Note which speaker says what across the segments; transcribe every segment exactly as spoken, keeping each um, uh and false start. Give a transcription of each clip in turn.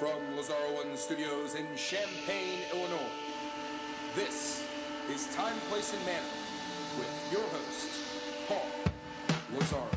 Speaker 1: From Lazaro One Studios in Champaign, Illinois, this is Time, Place, and Manner with your host, Paul Lazaro.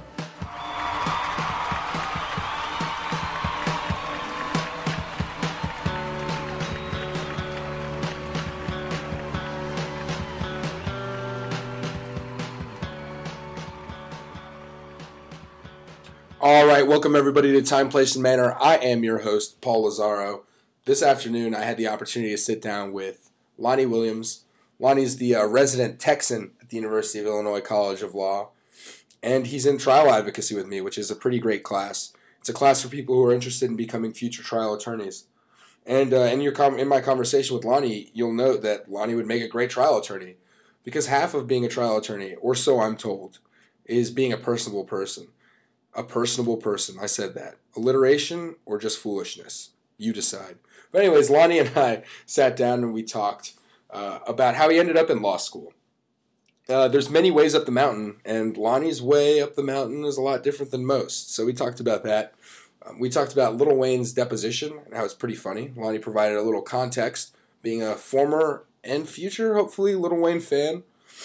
Speaker 1: All right, welcome everybody to Time, Place, and Manner. I am your host, Paul Lazaro. This afternoon, I had the opportunity to sit down with Lonnie Williams. Lonnie's the uh, resident Texan at the University of Illinois College of Law, and he's in trial advocacy with me, which is a pretty great class. It's a class for people who are interested in becoming future trial attorneys. And uh, in your com- in my conversation with Lonnie, you'll note that Lonnie would make a great trial attorney, because half of being a trial attorney, or so I'm told, is being a personable person. A personable person. I said that. Alliteration or just foolishness? You decide. But anyways, Lonnie and I sat down and we talked uh, about how he ended up in law school. Uh, there's many ways up the mountain, and Lonnie's way up the mountain is a lot different than most. So we talked about that. Um, we talked about Lil Wayne's deposition and how it's pretty funny. Lonnie provided a little context, being a former and future, hopefully, Lil Wayne fan.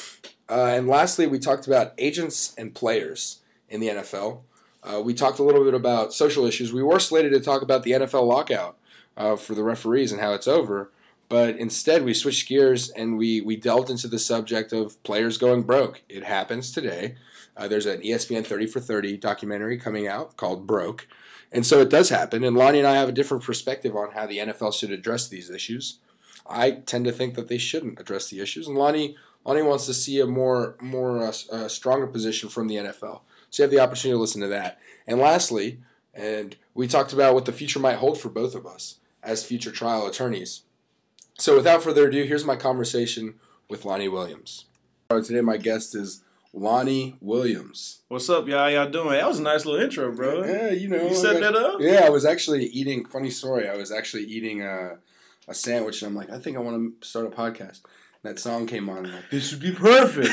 Speaker 1: Uh, and lastly, we talked about agents and players in the N F L. Uh, we talked a little bit about social issues. We were slated to talk about the N F L lockout uh, for the referees and how it's over, but instead we switched gears and we, we delved into the subject of players going broke. It happens today. Uh, there's an E S P N thirty for thirty documentary coming out called Broke, and so it does happen, and Lonnie and I have a different perspective on how the N F L should address these issues. I tend to think that they shouldn't address the issues, and Lonnie, Lonnie wants to see a more, more uh, uh, stronger position from the N F L. So you have the opportunity to listen to that. And lastly, and we talked about what the future might hold for both of us as future trial attorneys. So without further ado, here's my conversation with Lonnie Williams. Today my guest is Lonnie Williams.
Speaker 2: What's up, y'all? How y'all doing? That was a nice little intro, bro.
Speaker 1: Yeah, you know.
Speaker 2: You set that up?
Speaker 1: Yeah, I was actually eating, funny story, I was actually eating a, a sandwich, and I'm like, I think I want to start a podcast. And that song came on, and I'm like, this would be perfect.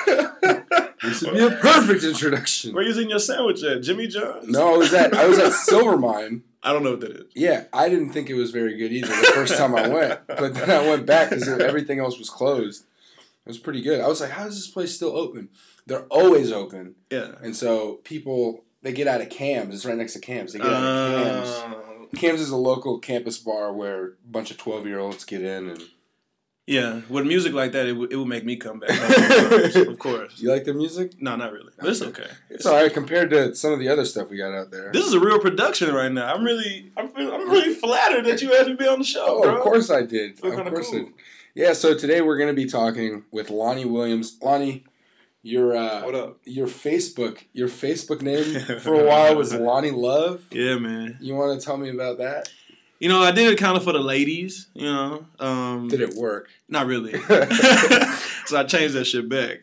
Speaker 1: This would be a perfect introduction.
Speaker 2: Where you eating your sandwich at? Jimmy John's?
Speaker 1: No, I was at I was at Silvermine.
Speaker 2: I don't know what that is.
Speaker 1: Yeah, I didn't think it was very good either the first time I went. But then I went back because everything else was closed. It was pretty good. I was like, how is this place still open? They're always open.
Speaker 2: Yeah.
Speaker 1: And so people, they get out of Cam's. It's right next to Cam's. They get out of Cam's.
Speaker 2: Uh,
Speaker 1: Cam's is a local campus bar where a bunch of twelve-year-olds get in and...
Speaker 2: Yeah, with music like that, it, w- it would make me come back. Of course. Of course.
Speaker 1: You like the music?
Speaker 2: No, not really. But it's okay.
Speaker 1: It's all right compared to some of the other stuff we got out there.
Speaker 2: This is a real production right now. I'm really, I'm, feel, I'm really flattered that you asked me to be on the show,
Speaker 1: Oh,
Speaker 2: bro.
Speaker 1: of course I did.
Speaker 2: Feel
Speaker 1: Of
Speaker 2: kinda
Speaker 1: course
Speaker 2: cool.
Speaker 1: I did. Yeah, so today we're going to be talking with Lonnie Williams. Lonnie, your uh,
Speaker 2: What up?
Speaker 1: your Facebook your Facebook name for a while was Lonnie Love.
Speaker 2: Yeah, man.
Speaker 1: You want to tell me about that?
Speaker 2: You know, I did it kind of for the ladies, you know. Um,
Speaker 1: Did it work?
Speaker 2: Not really. So I changed that shit back.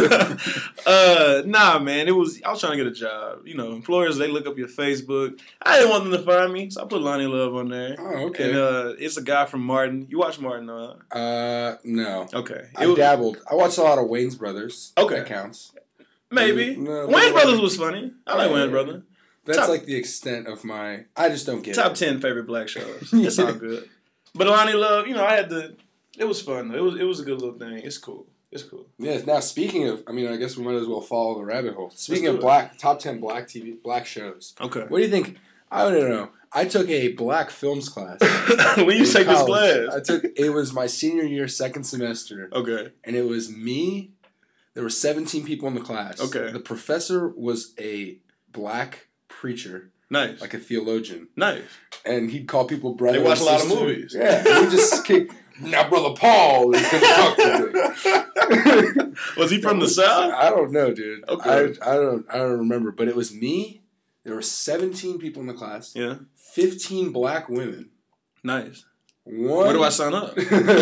Speaker 2: uh, nah, man. It was I was trying to get a job. You know, employers, they look up your Facebook. I didn't want them to find me, so I put Lonnie Love on there.
Speaker 1: Oh, okay.
Speaker 2: And uh, it's a guy from Martin. You watch Martin, uh?
Speaker 1: Uh, no.
Speaker 2: Okay.
Speaker 1: I
Speaker 2: It was-
Speaker 1: dabbled. I watched a lot of Wayne's Brothers.
Speaker 2: Okay.
Speaker 1: That counts.
Speaker 2: Maybe.
Speaker 1: No,
Speaker 2: Wayne's
Speaker 1: no.
Speaker 2: Brothers was funny. I like
Speaker 1: Yeah.
Speaker 2: Wayne's Brothers.
Speaker 1: That's
Speaker 2: Top-
Speaker 1: like the extent of my... I just don't get
Speaker 2: Top
Speaker 1: it.
Speaker 2: ten favorite black shows. It's all good. But Lonnie Love, you know, I had to... It was fun, though. It was, it was a good little thing. It's cool. It's cool.
Speaker 1: Yeah, now speaking of... I mean, I guess we might as well follow the rabbit hole. Speaking
Speaker 2: do
Speaker 1: of
Speaker 2: it.
Speaker 1: black... Top ten black T V... Black shows.
Speaker 2: Okay.
Speaker 1: What do you think? I don't know. I took a black films class.
Speaker 2: When you
Speaker 1: in
Speaker 2: take this
Speaker 1: college.
Speaker 2: class.
Speaker 1: I took it was my senior year, second semester,
Speaker 2: Okay.
Speaker 1: and it was me. There were seventeen people in the class.
Speaker 2: Okay.
Speaker 1: The professor was a black preacher,
Speaker 2: Nice.
Speaker 1: like a theologian,
Speaker 2: Nice.
Speaker 1: and he'd call people brother.
Speaker 2: They watch
Speaker 1: and
Speaker 2: a lot of
Speaker 1: sister.
Speaker 2: movies.
Speaker 1: Yeah, and he just kick. Now, brother Paul is going to talk to me.
Speaker 2: Was he from the South?
Speaker 1: I don't know, dude.
Speaker 2: Okay.
Speaker 1: I, I don't. I don't remember, but it was me. There were seventeen people in the class.
Speaker 2: Yeah.
Speaker 1: Fifteen black women.
Speaker 2: Nice.
Speaker 1: One.
Speaker 2: Where do I sign up?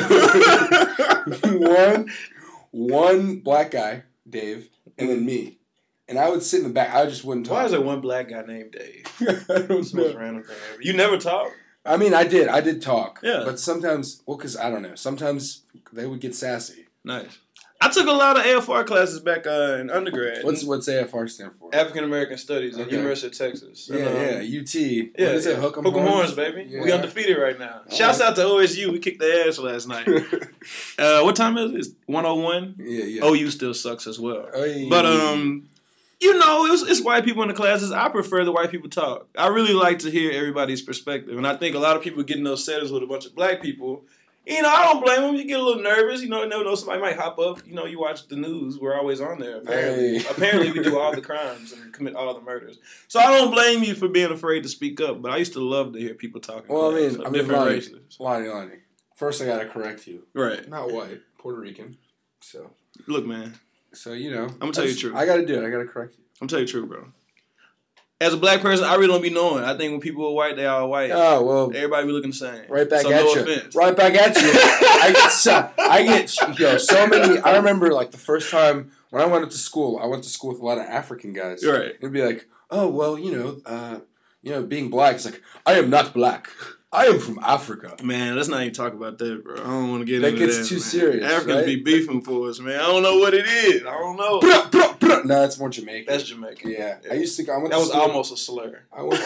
Speaker 1: one, one black guy, Dave, and then me. And I would sit in the back. I just wouldn't talk.
Speaker 2: Why is there one black guy named Dave?
Speaker 1: I don't
Speaker 2: It's the most
Speaker 1: know.
Speaker 2: random thing ever. You never talk?
Speaker 1: I mean, I did. I did talk.
Speaker 2: Yeah.
Speaker 1: But sometimes, well, because I don't know. Sometimes they would get sassy.
Speaker 2: Nice. I took a lot of A F R classes back uh, in undergrad.
Speaker 1: What's what's A F R stand for?
Speaker 2: African American Studies at
Speaker 1: Okay.
Speaker 2: University of Texas.
Speaker 1: Yeah,
Speaker 2: um,
Speaker 1: yeah, U T.
Speaker 2: Yeah,
Speaker 1: what is
Speaker 2: yeah.
Speaker 1: it? Hook'em
Speaker 2: Hook'em
Speaker 1: Horns?
Speaker 2: Horns, baby.
Speaker 1: Yeah.
Speaker 2: We undefeated right now.
Speaker 1: All
Speaker 2: Shouts
Speaker 1: right.
Speaker 2: out to O S U. We kicked their ass last night. uh, what time is it? It's one oh one.
Speaker 1: Yeah, yeah.
Speaker 2: O U still sucks as well.
Speaker 1: Oy.
Speaker 2: But um, you know, it's, it's white people in the classes. I prefer the white people talk. I really like to hear everybody's perspective, and I think a lot of people get in those settings with a bunch of black people. You know, I don't blame them. You get a little nervous. You know, you never know somebody might hop up. You know, you watch the news. We're always on there. Apparently,
Speaker 1: Hey.
Speaker 2: apparently we do all the crimes and commit all the murders. So I don't blame you for being afraid to speak up. But I used to love to hear people talking.
Speaker 1: Well, I
Speaker 2: class
Speaker 1: mean,
Speaker 2: of
Speaker 1: I mean,
Speaker 2: different
Speaker 1: Lonnie,
Speaker 2: races.
Speaker 1: Lonnie, Lonnie. First, I gotta correct you.
Speaker 2: Right.
Speaker 1: Not white, Puerto Rican. So,
Speaker 2: Look, man.
Speaker 1: so you know,
Speaker 2: I'm gonna tell you
Speaker 1: that's-
Speaker 2: the truth.
Speaker 1: I gotta do it. I gotta correct you.
Speaker 2: I'm telling you the truth, bro. As a black person, I really don't be knowing. I think when people are white, they are white.
Speaker 1: Oh well,
Speaker 2: Everybody be looking the same.
Speaker 1: right back
Speaker 2: so
Speaker 1: at
Speaker 2: no
Speaker 1: you.
Speaker 2: offense.
Speaker 1: Right back at you. I get so, I get yo so many. I remember like the first time when I went to school. I went to school with a lot of African guys.
Speaker 2: Right.
Speaker 1: It'd be like, oh well, you know, uh, you know, being black. It's like I am not black. I am from Africa.
Speaker 2: Man, let's not even talk about that, bro. I don't want to get
Speaker 1: That
Speaker 2: into
Speaker 1: gets
Speaker 2: that.
Speaker 1: too
Speaker 2: man.
Speaker 1: serious,
Speaker 2: Africans
Speaker 1: right?
Speaker 2: be beefing for us, man. I don't know what it is. I don't know.
Speaker 1: Bruh, bruh, bruh. No, that's more Jamaican.
Speaker 2: That's Jamaican.
Speaker 1: Yeah.
Speaker 2: Yeah.
Speaker 1: I used to. I went
Speaker 2: That
Speaker 1: to
Speaker 2: was
Speaker 1: school.
Speaker 2: almost a slur.
Speaker 1: I went.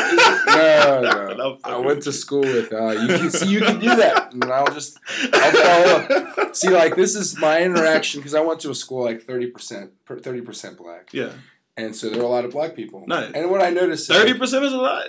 Speaker 1: no, no.
Speaker 2: No,
Speaker 1: I went to school with. Uh, you can see you can do that, and I'll just. I'll follow up. See, like this is my interaction because I went to a school like thirty percent, thirty percent black,
Speaker 2: Yeah.
Speaker 1: and so there were a lot of black people.
Speaker 2: Nice.
Speaker 1: And what I noticed, is,
Speaker 2: thirty
Speaker 1: like,
Speaker 2: percent is a lot.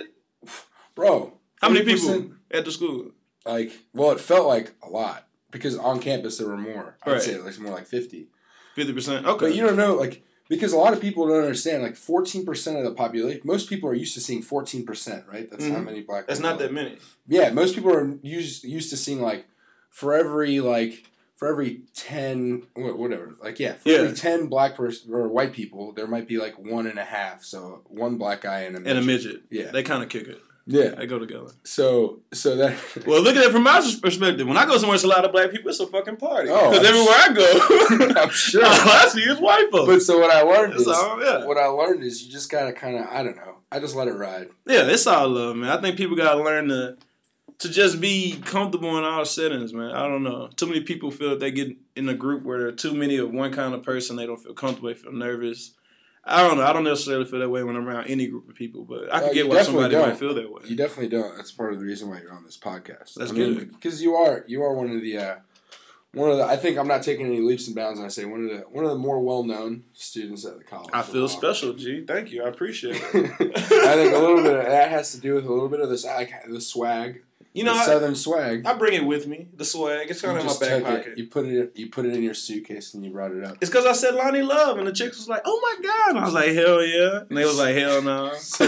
Speaker 1: bro.
Speaker 2: How many
Speaker 1: thirty percent,
Speaker 2: people at the school?
Speaker 1: Like, well, it felt like a lot because on campus there were more. I'd
Speaker 2: Right.
Speaker 1: say like more like fifty.
Speaker 2: fifty percent? Okay.
Speaker 1: But you don't know, like, because a lot of people don't understand, like, fourteen percent of the population, most people are used to seeing fourteen percent, right? That's how
Speaker 2: Mhm.
Speaker 1: many black
Speaker 2: That's
Speaker 1: people
Speaker 2: not
Speaker 1: are.
Speaker 2: that many.
Speaker 1: Yeah, most people are used used to seeing, like, for every, like, for every ten, wha- whatever, like, yeah, for
Speaker 2: Yeah.
Speaker 1: every ten black person or white people, there might be, like, one and a half. So, one black guy and a midget.
Speaker 2: And a midget.
Speaker 1: Yeah.
Speaker 2: They kind of kick it.
Speaker 1: Yeah.
Speaker 2: They go together.
Speaker 1: So, so that.
Speaker 2: Well, look at it from my perspective. When I go somewhere, it's a lot of black people. It's a fucking party.
Speaker 1: Oh,
Speaker 2: Because
Speaker 1: I'm
Speaker 2: everywhere I go,
Speaker 1: I'm sure.
Speaker 2: all I see is white folks.
Speaker 1: But so what I learned
Speaker 2: It's
Speaker 1: is,
Speaker 2: all- yeah.
Speaker 1: what I learned is you just gotta kind of, I don't know, I just let it ride.
Speaker 2: Yeah, it's all love, man. I think people gotta learn to to just be comfortable in all settings, man. I don't know. Too many people feel that they get in a group where there are too many of one kind of person. They don't feel comfortable. They feel nervous. I don't know. I don't necessarily feel that way when I'm around any group of people, but I
Speaker 1: Uh,
Speaker 2: can
Speaker 1: you
Speaker 2: get why
Speaker 1: definitely
Speaker 2: somebody
Speaker 1: don't.
Speaker 2: might feel that way.
Speaker 1: You definitely don't. That's part of the reason why you're on this podcast.
Speaker 2: That's
Speaker 1: I mean,
Speaker 2: good.
Speaker 1: because you are you are one of the uh, one of the. I think I'm not taking any leaps and bounds when I say one of the one of the more well known students at the college.
Speaker 2: I feel
Speaker 1: Wow.
Speaker 2: special, G. Thank you. I appreciate it.
Speaker 1: I think a little bit of that has to do with a little bit of this like, the swag,
Speaker 2: You know,
Speaker 1: the
Speaker 2: I,
Speaker 1: southern swag.
Speaker 2: I bring it with me. The swag. It's kind
Speaker 1: You
Speaker 2: of in my
Speaker 1: just
Speaker 2: back
Speaker 1: took it,
Speaker 2: pocket.
Speaker 1: You put it you put it in your suitcase and you brought it up.
Speaker 2: It's because I said Lonnie Love, and the chicks was like, "Oh my god!" And I was like, "Hell yeah!" And they was like, "Hell no."
Speaker 1: So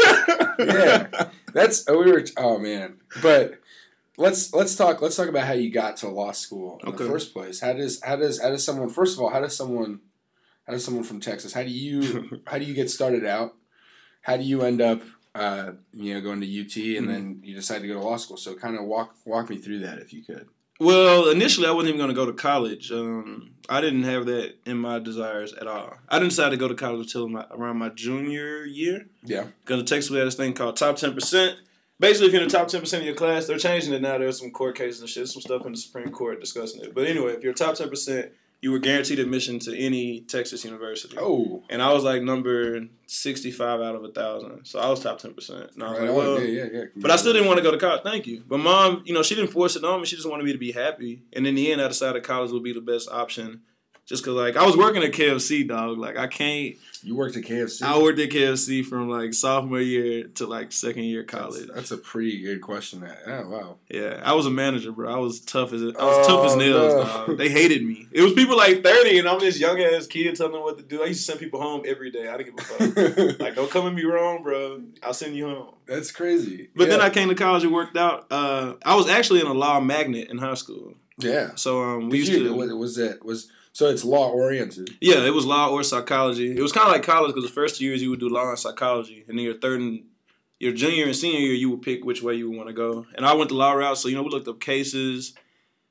Speaker 1: yeah, that's oh, we were. Oh man, but let's let's talk. Let's talk about how you got to law school in
Speaker 2: Okay.
Speaker 1: the first place. How does how does how does someone? First of all, how does someone? How does someone from Texas? How do you how do you get started out? How do you end up? Uh, you know, going to U T and
Speaker 2: Mhm.
Speaker 1: then you decide to go to law school. So, kind of walk walk me through that if you could.
Speaker 2: Well, initially, I wasn't even going to go to college. Um, I didn't have that in my desires at all. I didn't decide to go to college until my, around my junior year.
Speaker 1: Yeah.
Speaker 2: Because the Texas we had this thing called top ten percent. Basically, if you're in the top ten percent of your class, they're changing it now. There's some court cases and shit, some stuff in the Supreme Court discussing it. But anyway, if you're top ten percent, you were guaranteed admission to any Texas university.
Speaker 1: Oh.
Speaker 2: And I was like number sixty-five out of one thousand. So I was top ten percent. And I was
Speaker 1: Right
Speaker 2: like,
Speaker 1: on.
Speaker 2: well,
Speaker 1: yeah, yeah, yeah.
Speaker 2: but I still didn't want to go to college. Thank you. But mom, you know, she didn't force it on me. She just wanted me to be happy. And in the end, I decided college would be the best option. Just because, like, I was working at K F C, dog. Like, I can't.
Speaker 1: You worked at K F C.
Speaker 2: I worked at K F C from, like, sophomore year to, like, second year college.
Speaker 1: That's, that's a pretty good question. That. Oh, wow.
Speaker 2: Yeah, I was a manager, bro. I was tough as it. I was tough as
Speaker 1: Oh,
Speaker 2: nails,
Speaker 1: no.
Speaker 2: dog. They hated me. It was people like thirty, and I'm this young ass kid telling them what to do. I used to send people home every day. I didn't give a fuck. Like, don't come at me wrong, bro. I'll send you home.
Speaker 1: That's crazy.
Speaker 2: But
Speaker 1: yeah.
Speaker 2: then I came to college and worked out. Uh, I was actually in a law magnet in high school.
Speaker 1: Yeah.
Speaker 2: So um, we
Speaker 1: Did
Speaker 2: used
Speaker 1: you,
Speaker 2: to.
Speaker 1: was, was that was so it's law oriented.
Speaker 2: Yeah, it was law or psychology. It was kind of like college because the first two years you would do law and psychology, and then your third and your junior and senior year you would pick which way you would want to go. And I went the law route, so you know we looked up cases.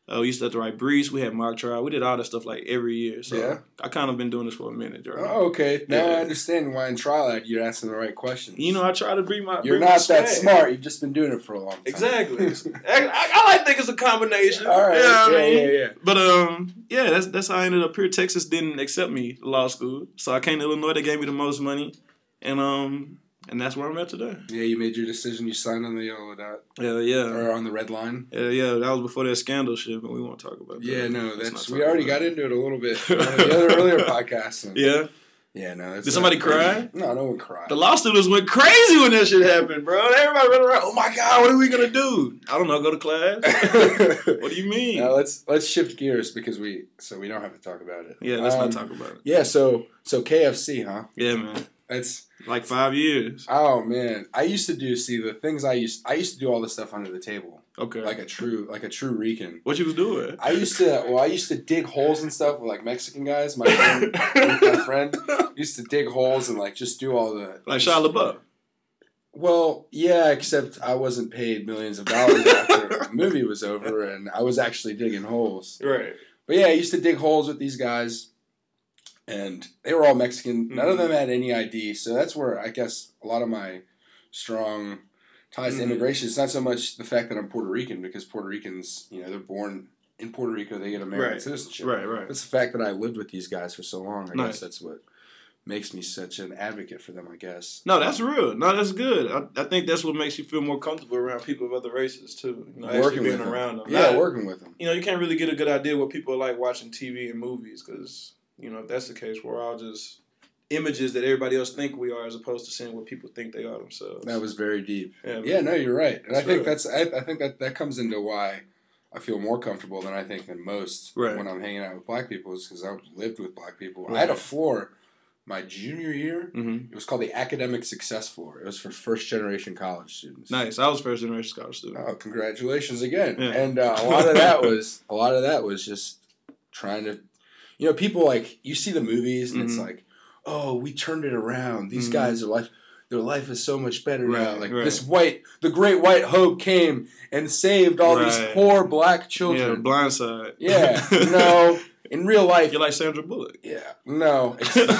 Speaker 2: Uh, we used to have to write briefs. We had mock trial. We did all that stuff like every year. So
Speaker 1: yeah.
Speaker 2: I kind of been doing this for a minute. Right?
Speaker 1: Oh, okay. Now
Speaker 2: yeah.
Speaker 1: I understand why in trial ad you're asking the right questions.
Speaker 2: You know, I try to bring my.
Speaker 1: You're
Speaker 2: bring
Speaker 1: not
Speaker 2: my
Speaker 1: that
Speaker 2: swag.
Speaker 1: smart. You've just been doing it for a long time.
Speaker 2: Exactly. I, I, I like to think it's a combination.
Speaker 1: All right.
Speaker 2: You know what
Speaker 1: yeah,
Speaker 2: I mean?
Speaker 1: yeah, yeah.
Speaker 2: But um, yeah, that's that's how I ended up here. Texas didn't accept me to law school, so I came to Illinois. They gave me the most money, and um. And that's where I'm at today.
Speaker 1: Yeah, you made your decision. You signed on the yellow dot.
Speaker 2: Yeah, yeah.
Speaker 1: Or on the red line.
Speaker 2: Yeah, yeah. That was before that scandal shit, but we won't talk about that.
Speaker 1: Yeah, no, that's
Speaker 2: Let's
Speaker 1: we already got into it a little bit. Uh, the other earlier podcast. And,
Speaker 2: yeah.
Speaker 1: Yeah, no. That's
Speaker 2: Did somebody cry?
Speaker 1: No, no one cried.
Speaker 2: The law students went crazy when that shit happened, bro. Everybody went around. Oh my god, what are we gonna do? I don't know. Go to class. What do you mean?
Speaker 1: Now let's let's shift gears because we so we don't have to talk about it.
Speaker 2: Yeah, let's
Speaker 1: um,
Speaker 2: not talk about it.
Speaker 1: Yeah, so so K F C, huh?
Speaker 2: Yeah, man.
Speaker 1: It's
Speaker 2: like five years.
Speaker 1: Oh man, I used to do see the things I used. I used to do all this stuff under the table.
Speaker 2: Okay.
Speaker 1: Like a true like a true Rican.
Speaker 2: What you was doing?
Speaker 1: I used to well, I used to dig holes and stuff with like Mexican guys. My friend, my friend used to dig holes and like just do all the
Speaker 2: like Shia LaBeouf.
Speaker 1: Well, yeah, except I wasn't paid millions of dollars after the movie was over, and I was actually digging holes.
Speaker 2: Right.
Speaker 1: But yeah, I used to dig holes with these guys. And they were all Mexican. None of them had any I D. So that's where I guess a lot of my strong ties mm-hmm. to immigration. It's not so much the fact that I'm Puerto Rican, because Puerto Ricans, you know, they're born in Puerto Rico, they get American
Speaker 2: right.
Speaker 1: citizenship.
Speaker 2: Right, right.
Speaker 1: It's the fact that I lived with these guys for so long. I
Speaker 2: nice.
Speaker 1: guess that's what makes me such an advocate for them, I guess.
Speaker 2: No, that's real. No, that's good. I, I think that's what makes you feel more comfortable around people of other races, too. You know,
Speaker 1: working
Speaker 2: being
Speaker 1: with them.
Speaker 2: around them.
Speaker 1: Yeah,
Speaker 2: Not,
Speaker 1: working with them.
Speaker 2: You know, you can't really get a good idea what people are like watching T V and movies, because... You know, if that's the case, we're all just images that everybody else think we are, as opposed to seeing what people think they are themselves.
Speaker 1: That was very deep.
Speaker 2: Yeah,
Speaker 1: yeah no, you're right, and
Speaker 2: that's
Speaker 1: I think
Speaker 2: right.
Speaker 1: that's I, I think that that comes into why I feel more comfortable than I think than most
Speaker 2: right.
Speaker 1: when I'm hanging out with black people, is because I lived with black people.
Speaker 2: Right.
Speaker 1: I had a floor my junior year.
Speaker 2: Mm-hmm.
Speaker 1: It was called the Academic Success Floor. It was for first generation college students.
Speaker 2: Nice. I was first generation college student.
Speaker 1: Oh, congratulations again!
Speaker 2: Yeah.
Speaker 1: And uh, a lot of that was a lot of that was just trying to. You know, people like, you see the movies and mm-hmm. it's like, oh, we turned it around. These mm-hmm. guys are like, their life is so much better
Speaker 2: right,
Speaker 1: now. Like
Speaker 2: right.
Speaker 1: this white, the great white hope came and saved all
Speaker 2: right.
Speaker 1: these poor black children.
Speaker 2: Yeah, Blindside.
Speaker 1: Yeah, no, in real life.
Speaker 2: You're like Sandra Bullock.
Speaker 1: Yeah, no.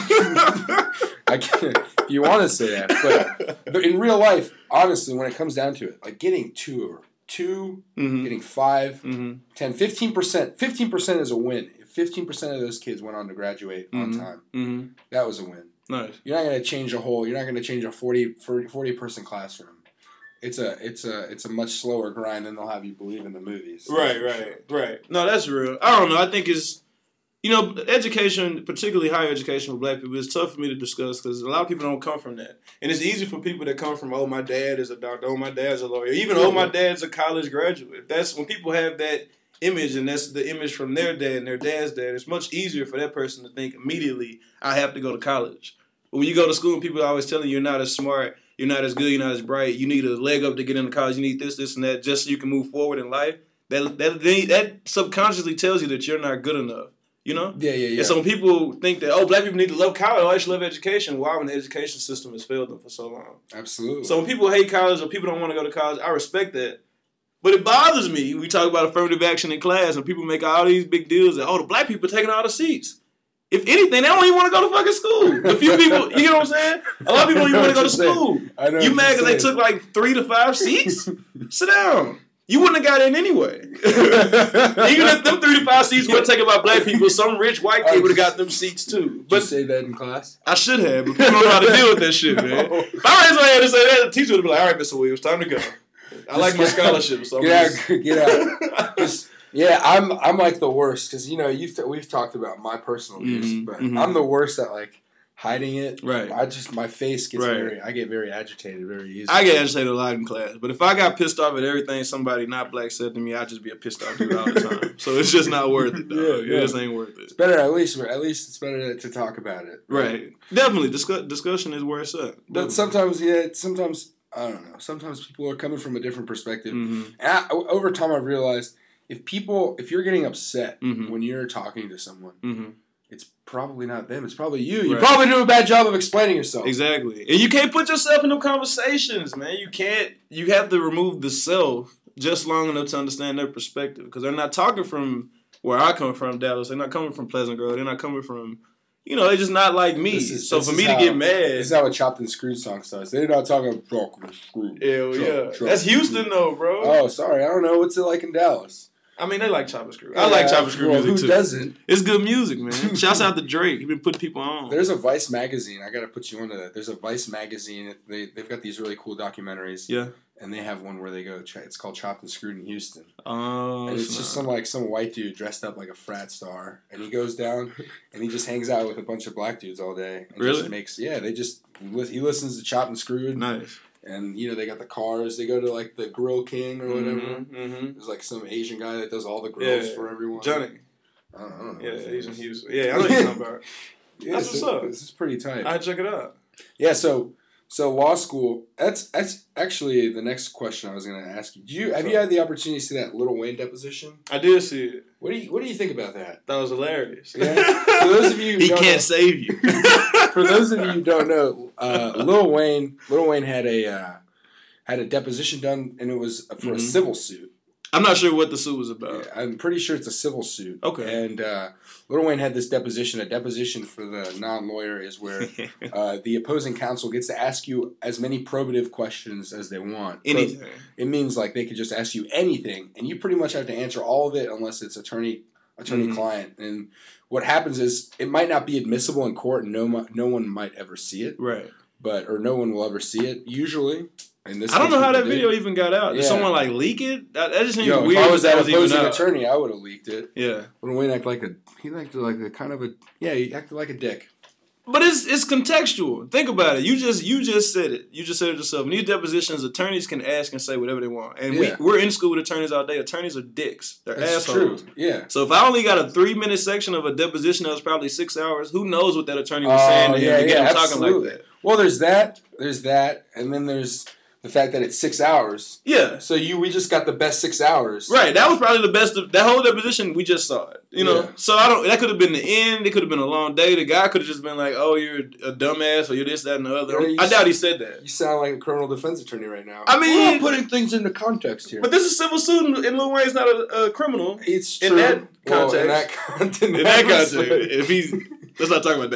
Speaker 1: I can't, if you want to say that. But, but in real life, honestly, when it comes down to it, like getting two or two,
Speaker 2: mm-hmm.
Speaker 1: getting five,
Speaker 2: mm-hmm.
Speaker 1: ten, fifteen percent, fifteen percent is a win. fifteen percent of those kids went on to graduate
Speaker 2: mm-hmm.
Speaker 1: on time.
Speaker 2: Mm-hmm.
Speaker 1: That was a win.
Speaker 2: Nice.
Speaker 1: You're not going to change a whole. You're not going to change a forty, forty person classroom. It's a it's a it's a much slower grind than they'll have you believe in the movies.
Speaker 2: Right, right, sure. right. No, that's real. I don't know. I think it's, you know, education, particularly higher education for black people, is tough for me to discuss because a lot of people don't come from that, and it's easy for people that come from, oh, my dad is a doctor, oh, my dad's a lawyer, even oh, my dad's a college graduate. That's when people have that image, and that's the image from their dad and their dad's dad. It's much easier for that person to think immediately, I have to go to college. But when you go to school and people are always telling you you're not as smart, you're not as good, you're not as bright, you need a leg up to get into college, you need this, this, and that, just so you can move forward in life, that that that subconsciously tells you that you're not good enough. You know?
Speaker 1: Yeah, yeah, yeah.
Speaker 2: And so when people think that, oh, black people need to love college, oh, they should love education, why when the education system has failed them for so long?
Speaker 1: Absolutely.
Speaker 2: So when people hate college or people don't want to go to college, I respect that. But it bothers me. We talk about affirmative action in class, and people make all these big deals that, oh, the black people are taking all the seats. If anything, they don't even want to go to fucking school. The few people, you know what I'm saying? A lot of people don't even want to go to school.
Speaker 1: I know
Speaker 2: you mad because they took like three to five seats? Sit down. You wouldn't have got in anyway. Even if them three to five seats were taken by black people, some rich white kid would have got them seats too.
Speaker 1: But did you say that in class?
Speaker 2: I should have, but people don't know how to deal with that shit, man. No. If I raised my hand and say that, the teacher would have been like, all right, Mister Williams, time to go. I like my scholarship. So
Speaker 1: get out, get out. Just, yeah, I'm I'm like the worst because you know you've we've talked about my personal views,
Speaker 2: mm-hmm,
Speaker 1: but
Speaker 2: mm-hmm.
Speaker 1: I'm the worst at like hiding it.
Speaker 2: Right.
Speaker 1: I just my face gets
Speaker 2: right.
Speaker 1: very I get very agitated very easily.
Speaker 2: I get agitated a lot in class, but if I got pissed off at everything somebody not black said to me, I'd just be a pissed off dude all the time. So it's just not worth it. Dog. Yeah, yeah. It just ain't worth it.
Speaker 1: It's better at least at least it's better to talk about it.
Speaker 2: Right. right. Definitely discuss, discussion is where it's at. Definitely.
Speaker 1: But sometimes yeah, sometimes. I don't know. Sometimes people are coming from a different perspective.
Speaker 2: Mm-hmm.
Speaker 1: And I, over time, I've realized if people, if you're getting upset
Speaker 2: mm-hmm.
Speaker 1: when you're talking to someone,
Speaker 2: mm-hmm.
Speaker 1: it's probably not them. It's probably you. You
Speaker 2: right.
Speaker 1: probably do a bad job of explaining yourself.
Speaker 2: Exactly. And you can't put yourself in them conversations, man. You can't. You have to remove the self just long enough to understand their perspective because they're not talking from where I come from, Dallas. They're not coming from Pleasant Grove. They're not coming from, you know, they're just not like me. Is, so for me how, to get mad,
Speaker 1: this is how a Chopped and Screwed song starts. They're not talking Chopped and Screwed.
Speaker 2: Hell yeah, Chop, that's Houston though, bro.
Speaker 1: Oh, sorry, I don't know what's it like in Dallas.
Speaker 2: I mean, they like Chopped and Screwed. I yeah, like Chopped and Screwed well, music
Speaker 1: who
Speaker 2: too.
Speaker 1: Who doesn't?
Speaker 2: It's good music, man. Shouts out to Drake. He been putting people on.
Speaker 1: There's a Vice magazine. I got to put you onto that. There's a Vice magazine. They they've got these really cool documentaries.
Speaker 2: Yeah. And
Speaker 1: they have one where they go. It's called Chopped and Screwed in Houston.
Speaker 2: Oh.
Speaker 1: And it's not. just some like some white dude dressed up like a frat star, and he goes down and he just hangs out with a bunch of black dudes all day. And
Speaker 2: really?
Speaker 1: Just makes yeah. They just he listens to Chopped and Screwed.
Speaker 2: Nice.
Speaker 1: And, you know, they got the cars. They go to, like, the Grill King or whatever.
Speaker 2: Mm-hmm, mm-hmm.
Speaker 1: There's, like, some Asian guy that does all the grills yeah, for everyone.
Speaker 2: Johnny.
Speaker 1: I don't, I don't know.
Speaker 2: Yeah, Asian Houston. Yeah, I know what you're talking about.
Speaker 1: yeah,
Speaker 2: that's
Speaker 1: so,
Speaker 2: what's up.
Speaker 1: This is pretty tight.
Speaker 2: I'd check it out.
Speaker 1: Yeah, so so law school, that's that's actually the next question I was going to ask you. Do you Have so, you had the opportunity to see that Lil Wayne deposition?
Speaker 2: I did see it.
Speaker 1: What do you What do you think about that?
Speaker 2: That was hilarious.
Speaker 1: Yeah. For those of you who
Speaker 2: he
Speaker 1: don't
Speaker 2: can't
Speaker 1: know,
Speaker 2: save you.
Speaker 1: For those of you who don't know, uh, Lil Wayne, Lil Wayne had a... Uh, had a deposition done, and it was for mm-hmm. a civil suit.
Speaker 2: I'm not sure what the suit was about.
Speaker 1: Yeah, I'm pretty sure it's a civil suit.
Speaker 2: Okay.
Speaker 1: And uh, Lil Wayne had this deposition. A deposition for the non-lawyer is where uh, the opposing counsel gets to ask you as many probative questions as they want.
Speaker 2: Anything.
Speaker 1: Pro- it means like they could just ask you anything, and you pretty much have to answer all of it unless it's attorney attorney mm-hmm. client. And what happens is it might not be admissible in court, and no no one might ever see it.
Speaker 2: Right.
Speaker 1: But or no one will ever see it usually. In this
Speaker 2: I don't know how that
Speaker 1: did.
Speaker 2: video even got out. Did
Speaker 1: yeah.
Speaker 2: someone like leak it? That, that just seems
Speaker 1: Yo,
Speaker 2: weird.
Speaker 1: If I was that,
Speaker 2: that
Speaker 1: opposing attorney, I would have leaked it.
Speaker 2: Yeah.
Speaker 1: When Wayne acted like a, he acted like a kind of a, yeah, he acted like a dick.
Speaker 2: But it's it's contextual. Think about it. You just you just said it. You just said it yourself. In these depositions, attorneys can ask and say whatever they want. And yeah. we we're in school with attorneys all day. Attorneys are dicks. They're
Speaker 1: That's
Speaker 2: assholes.
Speaker 1: True. Yeah.
Speaker 2: So if I only got a three minute section of a deposition that was probably six hours, who knows what that attorney was
Speaker 1: uh,
Speaker 2: saying to
Speaker 1: yeah,
Speaker 2: him to get
Speaker 1: yeah,
Speaker 2: him
Speaker 1: absolutely.
Speaker 2: talking like that.
Speaker 1: Well, there's that. There's that, and then there's the fact that it's six hours.
Speaker 2: Yeah.
Speaker 1: So you, we just got the best six hours.
Speaker 2: Right. That was probably the best. Of, that whole deposition, we just saw it. You know. Yeah. So I don't. That could have been the end. It could have been a long day. The guy could have just been like, "Oh, you're a dumbass," or "You're this, that, and the other." Yeah, I doubt he said that.
Speaker 1: You sound like a criminal defense attorney right now.
Speaker 2: I mean,
Speaker 1: we're putting things into context here.
Speaker 2: But this is civil suit, and Lil Wayne's not a, a criminal.
Speaker 1: It's true.
Speaker 2: In that context.
Speaker 1: Well, in that context.
Speaker 2: In that context. If he's, let's not talk about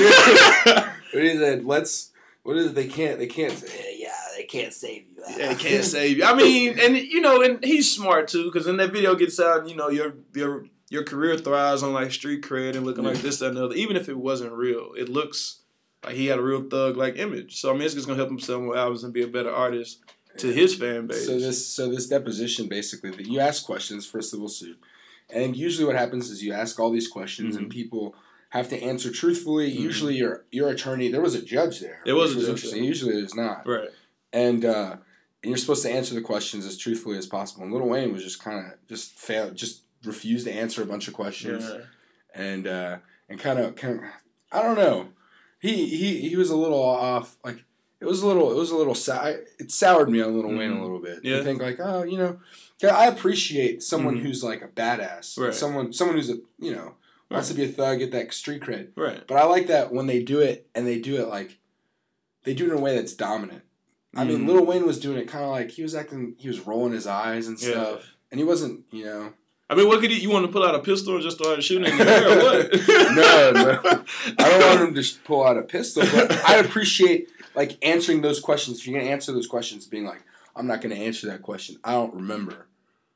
Speaker 2: that.
Speaker 1: What is it? Let's. What is it? They can't. They can't. Yeah, they can't save you.
Speaker 2: Yeah, they can't save you. I mean, and you know, and he's smart too, because when that video gets out, you know, your your your career thrives on like street cred and looking yeah. like this, that, and the other. Even if it wasn't real, it looks like he had a real thug like image. So I mean, it's just gonna help him sell more albums and be a better artist to his fan base.
Speaker 1: So this, so this deposition basically, that you ask questions for a civil suit, and usually what happens is you ask all these questions, mm-hmm. and people have to answer truthfully. Mm-hmm. Usually, your your attorney. There was a judge there.
Speaker 2: It was,
Speaker 1: which was
Speaker 2: a
Speaker 1: interesting. There. Usually, there's not.
Speaker 2: Right.
Speaker 1: And uh, and you're supposed to answer the questions as truthfully as possible. And Lil Wayne was just kind of just failed, just refused to answer a bunch of questions, yeah. and uh, and kind of kind of I don't know. He he he was a little off. Like it was a little it was a little sour. It soured me on Lil mm-hmm. Wayne a little bit.
Speaker 2: Yeah.
Speaker 1: I think like oh you know, I appreciate someone mm-hmm. who's like a badass.
Speaker 2: Right.
Speaker 1: Someone someone who's a you know. Wants
Speaker 2: right.
Speaker 1: to be a thug, get that street cred.
Speaker 2: Right.
Speaker 1: But I like that when they do it, and they do it like, they do it in a way that's dominant. I mm. mean, Lil Wayne was doing it kind of like, he was acting, he was rolling his eyes and stuff. Yeah. And he wasn't, you know.
Speaker 2: I mean, what could he, you want to pull out a pistol and just start shooting in the air or what?
Speaker 1: no, no. I don't want him to just pull out a pistol, but I appreciate, like, answering those questions. If you're going to answer those questions, being like, I'm not going to answer that question. I don't remember.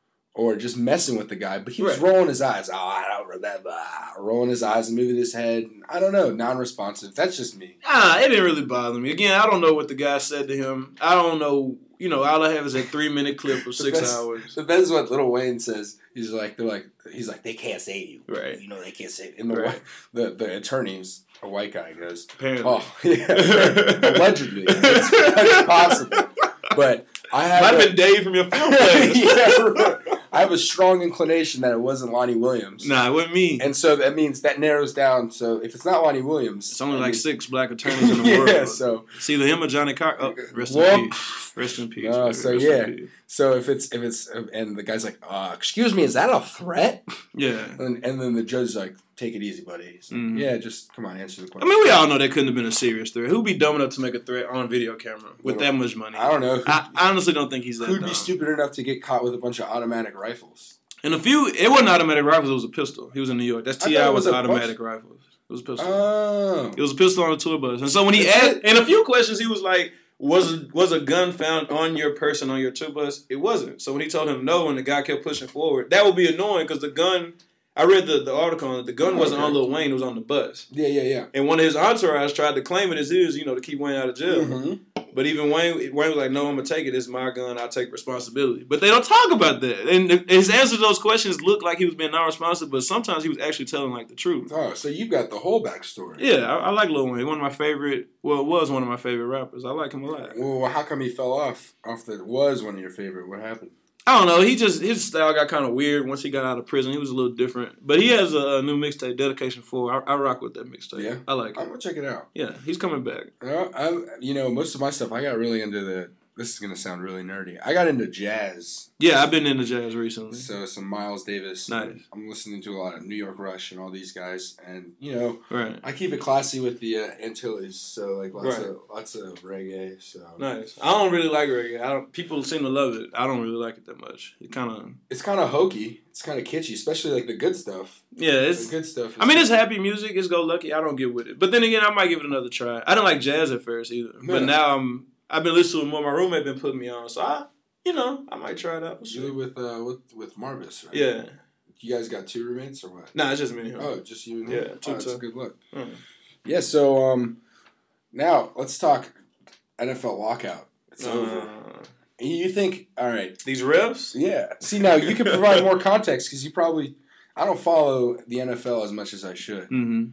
Speaker 1: Or just messing with the guy, but he was
Speaker 2: right.
Speaker 1: rolling his eyes. Oh, I don't remember. Rolling his eyes and moving his head. I don't know. Non-responsive. That's just me.
Speaker 2: Ah, it didn't really bother me. Again, I don't know what the guy said to him. I don't know. You know, all I have is a three-minute clip of six
Speaker 1: best,
Speaker 2: hours.
Speaker 1: The best is what Lil Wayne says. He's like, they're like, he's like, they can't save you.
Speaker 2: Right.
Speaker 1: You know, they can't save you. And the
Speaker 2: right.
Speaker 1: the the attorney's a white guy goes,
Speaker 2: apparently.
Speaker 1: Oh, yeah. Allegedly. That's, that's possible. But I have
Speaker 2: might
Speaker 1: a,
Speaker 2: have been Dave from your film class.
Speaker 1: yeah, right. I have a strong inclination that it wasn't Lonnie Williams.
Speaker 2: Nah, it wasn't me.
Speaker 1: And so that means that narrows down. So if it's not Lonnie Williams,
Speaker 2: it's only like
Speaker 1: means,
Speaker 2: six black attorneys in the
Speaker 1: yeah,
Speaker 2: world.
Speaker 1: So
Speaker 2: it's either him or Johnny Carter. Oh, rest
Speaker 1: whoop.
Speaker 2: in peace. Rest in peace.
Speaker 1: No,
Speaker 2: baby.
Speaker 1: so
Speaker 2: rest
Speaker 1: yeah, So if it's if it's and the guy's like, uh, "Excuse me, is that a threat?"
Speaker 2: Yeah.
Speaker 1: And and then the judge's like, "Take it easy, buddy." Like,
Speaker 2: mm-hmm.
Speaker 1: Yeah, just come on, answer the question.
Speaker 2: I mean, we all know that couldn't have been a serious threat. Who'd be dumb enough to make a threat on video camera with that much money?
Speaker 1: I don't know.
Speaker 2: I, I honestly don't think he's that
Speaker 1: Who'd
Speaker 2: dumb.
Speaker 1: be stupid enough to get caught with a bunch of automatic rifles?
Speaker 2: And a few, it wasn't automatic rifles. It was a pistol. He was in New York. That's T I was, was automatic bunch... rifles. It was a pistol.
Speaker 1: Oh.
Speaker 2: It was a pistol on a tour bus. And so when he asked, in a few questions, he was like, Was was a gun found on your person on your tour bus? It wasn't. So when he told him no, and the guy kept pushing forward, that would be annoying because the gun. I read the, the article on it. The gun
Speaker 1: oh,
Speaker 2: wasn't
Speaker 1: okay.
Speaker 2: on Lil Wayne. It was on the bus.
Speaker 1: Yeah, yeah, yeah.
Speaker 2: And one of his entourage tried to claim it as his, you know, to keep Wayne out of jail.
Speaker 1: Mm-hmm.
Speaker 2: But even Wayne, Wayne was like, "No, I'm gonna take it. It's my gun. I'll take responsibility." But they don't talk about that. And his answers to those questions looked like he was being non-responsive, but sometimes he was actually telling like the truth.
Speaker 1: Oh, so you got the whole backstory.
Speaker 2: Yeah, I, I like Lil Wayne. One of my favorite. Well, it was one of my favorite rappers. I like him a lot.
Speaker 1: Well, how come he fell off? Off the was one of your favorite. What happened?
Speaker 2: I don't know. He just his style got kind of weird once he got out of prison. He was a little different, but he has a, a new mixtape, Dedication Four. I, I rock with that mixtape.
Speaker 1: Yeah,
Speaker 2: I like it.
Speaker 1: I'm gonna check it out.
Speaker 2: Yeah, he's coming back.
Speaker 1: Uh, I, you know, most of my stuff, I got really into the. This is gonna sound really nerdy. I got into jazz.
Speaker 2: Yeah, I've been into jazz recently.
Speaker 1: So some Miles Davis.
Speaker 2: Nice.
Speaker 1: I'm listening to a lot of New York Rush and all these guys, and you know,
Speaker 2: right.
Speaker 1: I keep it classy with the uh, Antilles. So like lots
Speaker 2: right.
Speaker 1: of lots of reggae. So
Speaker 2: nice. I don't really like reggae. I don't. People seem to love it. I don't really like it that much. It kind of.
Speaker 1: It's kind of hokey. It's kind of kitschy, especially like the good stuff.
Speaker 2: Yeah, it's
Speaker 1: the good stuff.
Speaker 2: I mean, it's happy music. It's go lucky. I don't get with it, but then again, I might give it another try. I didn't like jazz at first either, yeah. but now I'm. I've been listening to more. My roommate been putting me on, so I, you know, I might try it out.
Speaker 1: You live with uh with with Marvis, right?
Speaker 2: Yeah.
Speaker 1: You guys got two roommates or what?
Speaker 2: Nah, it's just me.
Speaker 1: Oh, just you and
Speaker 2: him.
Speaker 1: Yeah,
Speaker 2: two.
Speaker 1: Oh, that's a good look.
Speaker 2: Mm.
Speaker 1: Yeah. So um, now let's talk N F L lockout. It's uh, over. You think? All right.
Speaker 2: These refs?
Speaker 1: Yeah. See, now you can provide more context because you probably I don't follow the N F L as much as I should.
Speaker 2: Mm-hmm.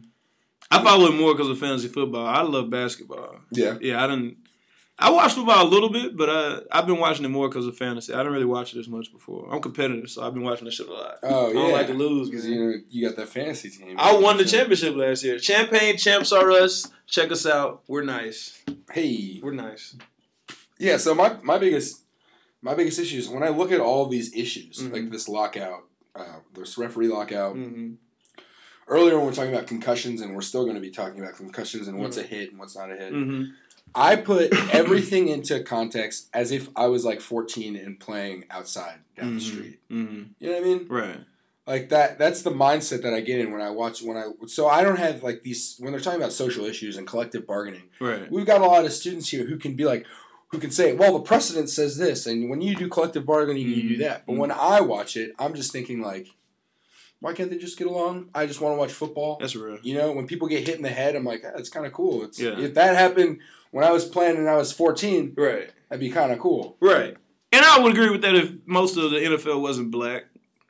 Speaker 2: I follow it more because of fantasy football. I love basketball.
Speaker 1: Yeah.
Speaker 2: Yeah, I didn't. I watch football a little bit, but uh, I've been watching it more because of fantasy. I didn't really watch it as much before. I'm competitive, so I've been watching this shit a lot.
Speaker 1: Oh, yeah.
Speaker 2: I don't like to lose.
Speaker 1: Because you know, you got that fantasy team.
Speaker 2: I won the championship last year. Champagne champs are us. Check us out. We're nice.
Speaker 1: Hey.
Speaker 2: We're nice.
Speaker 1: Yeah, so my, my biggest my biggest issue is when I look at all these issues, mm-hmm. like this lockout, uh, this referee lockout.
Speaker 2: Mm-hmm.
Speaker 1: Earlier when we we're talking about concussions, and we're still going to be talking about concussions and mm-hmm. what's a hit and what's not a hit.
Speaker 2: Mm-hmm.
Speaker 1: I put everything into context as if I was like fourteen and playing outside down
Speaker 2: mm-hmm.
Speaker 1: the street.
Speaker 2: Mm-hmm.
Speaker 1: You know what I mean?
Speaker 2: Right.
Speaker 1: Like that. That's the mindset that I get in when I watch. When I so I don't have like these when they're talking about social issues and collective bargaining.
Speaker 2: Right.
Speaker 1: We've got a lot of students here who can be like, who can say, well, the precedent says this, and when you do collective bargaining, mm-hmm. you do that. But mm-hmm. when I watch it, I'm just thinking like, why can't they just get along? I just want to watch football.
Speaker 2: That's real.
Speaker 1: You know, when people get hit in the head, I'm like, oh, it's kind of cool. It's,
Speaker 2: yeah.
Speaker 1: If that happened when I was playing and I was fourteen,
Speaker 2: right,
Speaker 1: that'd be kind of cool.
Speaker 2: Right. And I would agree with that if most of the N F L wasn't black.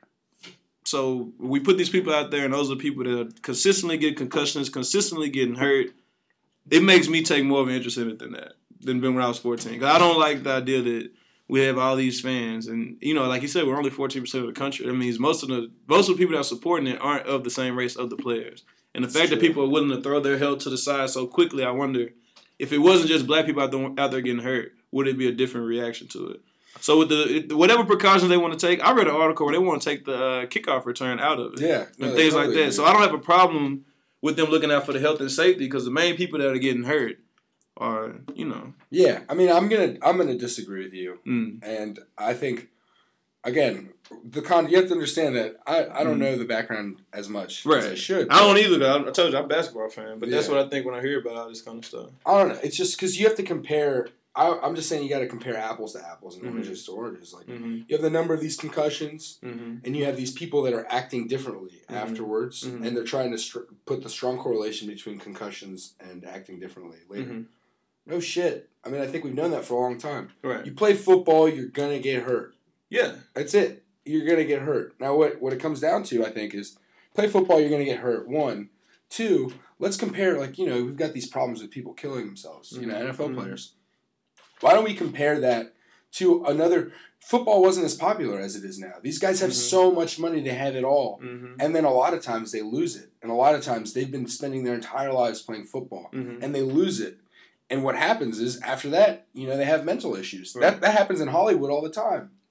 Speaker 2: So we put these people out there, and those are people that are consistently getting concussions, consistently getting hurt. It makes me take more of an interest in it than that, than when I was fourteen. Because I don't like the idea that we have all these fans, and you know, like you said, we're only fourteen percent of the country. That means most of the most of the people that are supporting it aren't of the same race of the players. And the
Speaker 1: That's
Speaker 2: fact
Speaker 1: true.
Speaker 2: that people are willing to throw their health to the side so quickly, I wonder if it wasn't just black people out there, out there getting hurt, would it be a different reaction to it? So with the whatever precautions they want to take, I read an article where they want to take the uh, kickoff return out of it,
Speaker 1: yeah,
Speaker 2: no,
Speaker 1: and
Speaker 2: things
Speaker 1: totally
Speaker 2: like that.
Speaker 1: do.
Speaker 2: So I don't have a problem with them looking out for the health and safety because the main people that are getting hurt are, you know,
Speaker 1: yeah. I mean, I'm gonna I'm gonna disagree with you,
Speaker 2: mm.
Speaker 1: and I think again the con. You have to understand that I, I don't
Speaker 2: mm.
Speaker 1: know the background as much
Speaker 2: right.
Speaker 1: as I should.
Speaker 2: I don't either. Though. I told you I'm a basketball fan, but
Speaker 1: yeah.
Speaker 2: that's what I think when I hear about all this kind of stuff.
Speaker 1: I don't know. It's just because you have to compare. I, I'm just saying you got to compare apples to apples and
Speaker 2: mm-hmm.
Speaker 1: oranges to oranges. Like
Speaker 2: mm-hmm.
Speaker 1: you have the number of these concussions,
Speaker 2: mm-hmm.
Speaker 1: and you have these people that are acting differently
Speaker 2: mm-hmm.
Speaker 1: afterwards,
Speaker 2: mm-hmm.
Speaker 1: and they're trying to str- put the strong correlation between concussions and acting differently later.
Speaker 2: Mm-hmm.
Speaker 1: No shit. I mean, I think we've known that for a long time.
Speaker 2: Right.
Speaker 1: You play football, you're gonna get hurt.
Speaker 2: Yeah.
Speaker 1: That's it. You're gonna get hurt. Now, what what it comes down to, I think, is play football, you're gonna get hurt. One, two. Let's compare. Like you know, we've got these problems with people killing themselves.
Speaker 2: Mm-hmm.
Speaker 1: You know, N F L
Speaker 2: mm-hmm.
Speaker 1: players. Why don't we compare that to another? Football wasn't as popular as it is now. These guys have mm-hmm. so much money, they have it all.
Speaker 2: Mm-hmm.
Speaker 1: And then a lot of times they lose it. And a lot of times they've been spending their entire lives playing football.
Speaker 2: Mm-hmm.
Speaker 1: And they lose it. And what happens is after that, you know, they have mental issues.
Speaker 2: Right.
Speaker 1: That that happens in Hollywood all the time.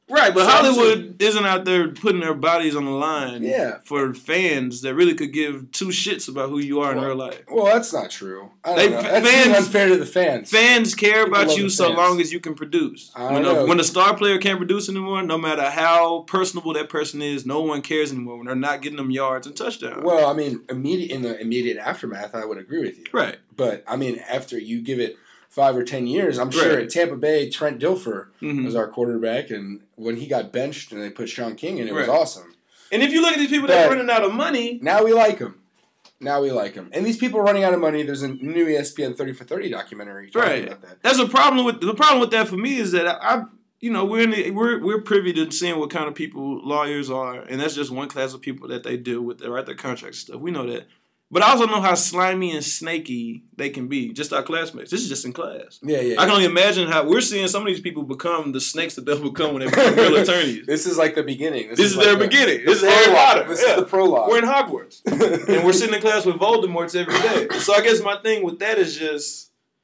Speaker 2: Right, but
Speaker 1: So
Speaker 2: Hollywood isn't out there putting their bodies on the line
Speaker 1: yeah.
Speaker 2: for fans that really could give two shits about who you are
Speaker 1: well,
Speaker 2: in real life.
Speaker 1: Well, that's not true. I don't
Speaker 2: they,
Speaker 1: know. That's
Speaker 2: fans,
Speaker 1: unfair to the fans.
Speaker 2: Fans care
Speaker 1: People
Speaker 2: about you so
Speaker 1: fans.
Speaker 2: long as you can produce.
Speaker 1: I
Speaker 2: When
Speaker 1: don't
Speaker 2: a,
Speaker 1: know.
Speaker 2: when a star player can't produce anymore, no matter how personable that person is, no one cares anymore when they're not getting them yards and touchdowns.
Speaker 1: Well, I mean, immediate in the immediate aftermath, I would agree with you.
Speaker 2: Right.
Speaker 1: But, I mean, after you give it five or ten years, I'm sure
Speaker 2: right.
Speaker 1: at Tampa Bay, Trent Dilfer
Speaker 2: mm-hmm.
Speaker 1: was our quarterback, and when he got benched and they put Sean King in, it
Speaker 2: right.
Speaker 1: was awesome.
Speaker 2: And if you look at these people
Speaker 1: but
Speaker 2: that are running out of money...
Speaker 1: Now we like him. Now we like him. And these people running out of money, there's a new E S P N thirty for thirty documentary talking
Speaker 2: right.
Speaker 1: about that.
Speaker 2: That's a problem with... The problem with that for me is that I... I you know, we're in the, we're we're privy to seeing what kind of people lawyers are, and that's just one class of people that they deal with. They write their contract stuff. We know that. But I also know how slimy and snaky they can be. Just our classmates. This is just in class.
Speaker 1: Yeah, yeah.
Speaker 2: I can only imagine how we're seeing some of these people become the snakes that they'll become when they become real attorneys.
Speaker 1: This is like the beginning. This,
Speaker 2: this is,
Speaker 1: is like
Speaker 2: their
Speaker 1: the,
Speaker 2: beginning.
Speaker 1: The
Speaker 2: this is Harry Potter.
Speaker 1: This
Speaker 2: yeah.
Speaker 1: is the prologue.
Speaker 2: We're in Hogwarts. And we're sitting in class with Voldemorts every day. So I guess my thing with that is just,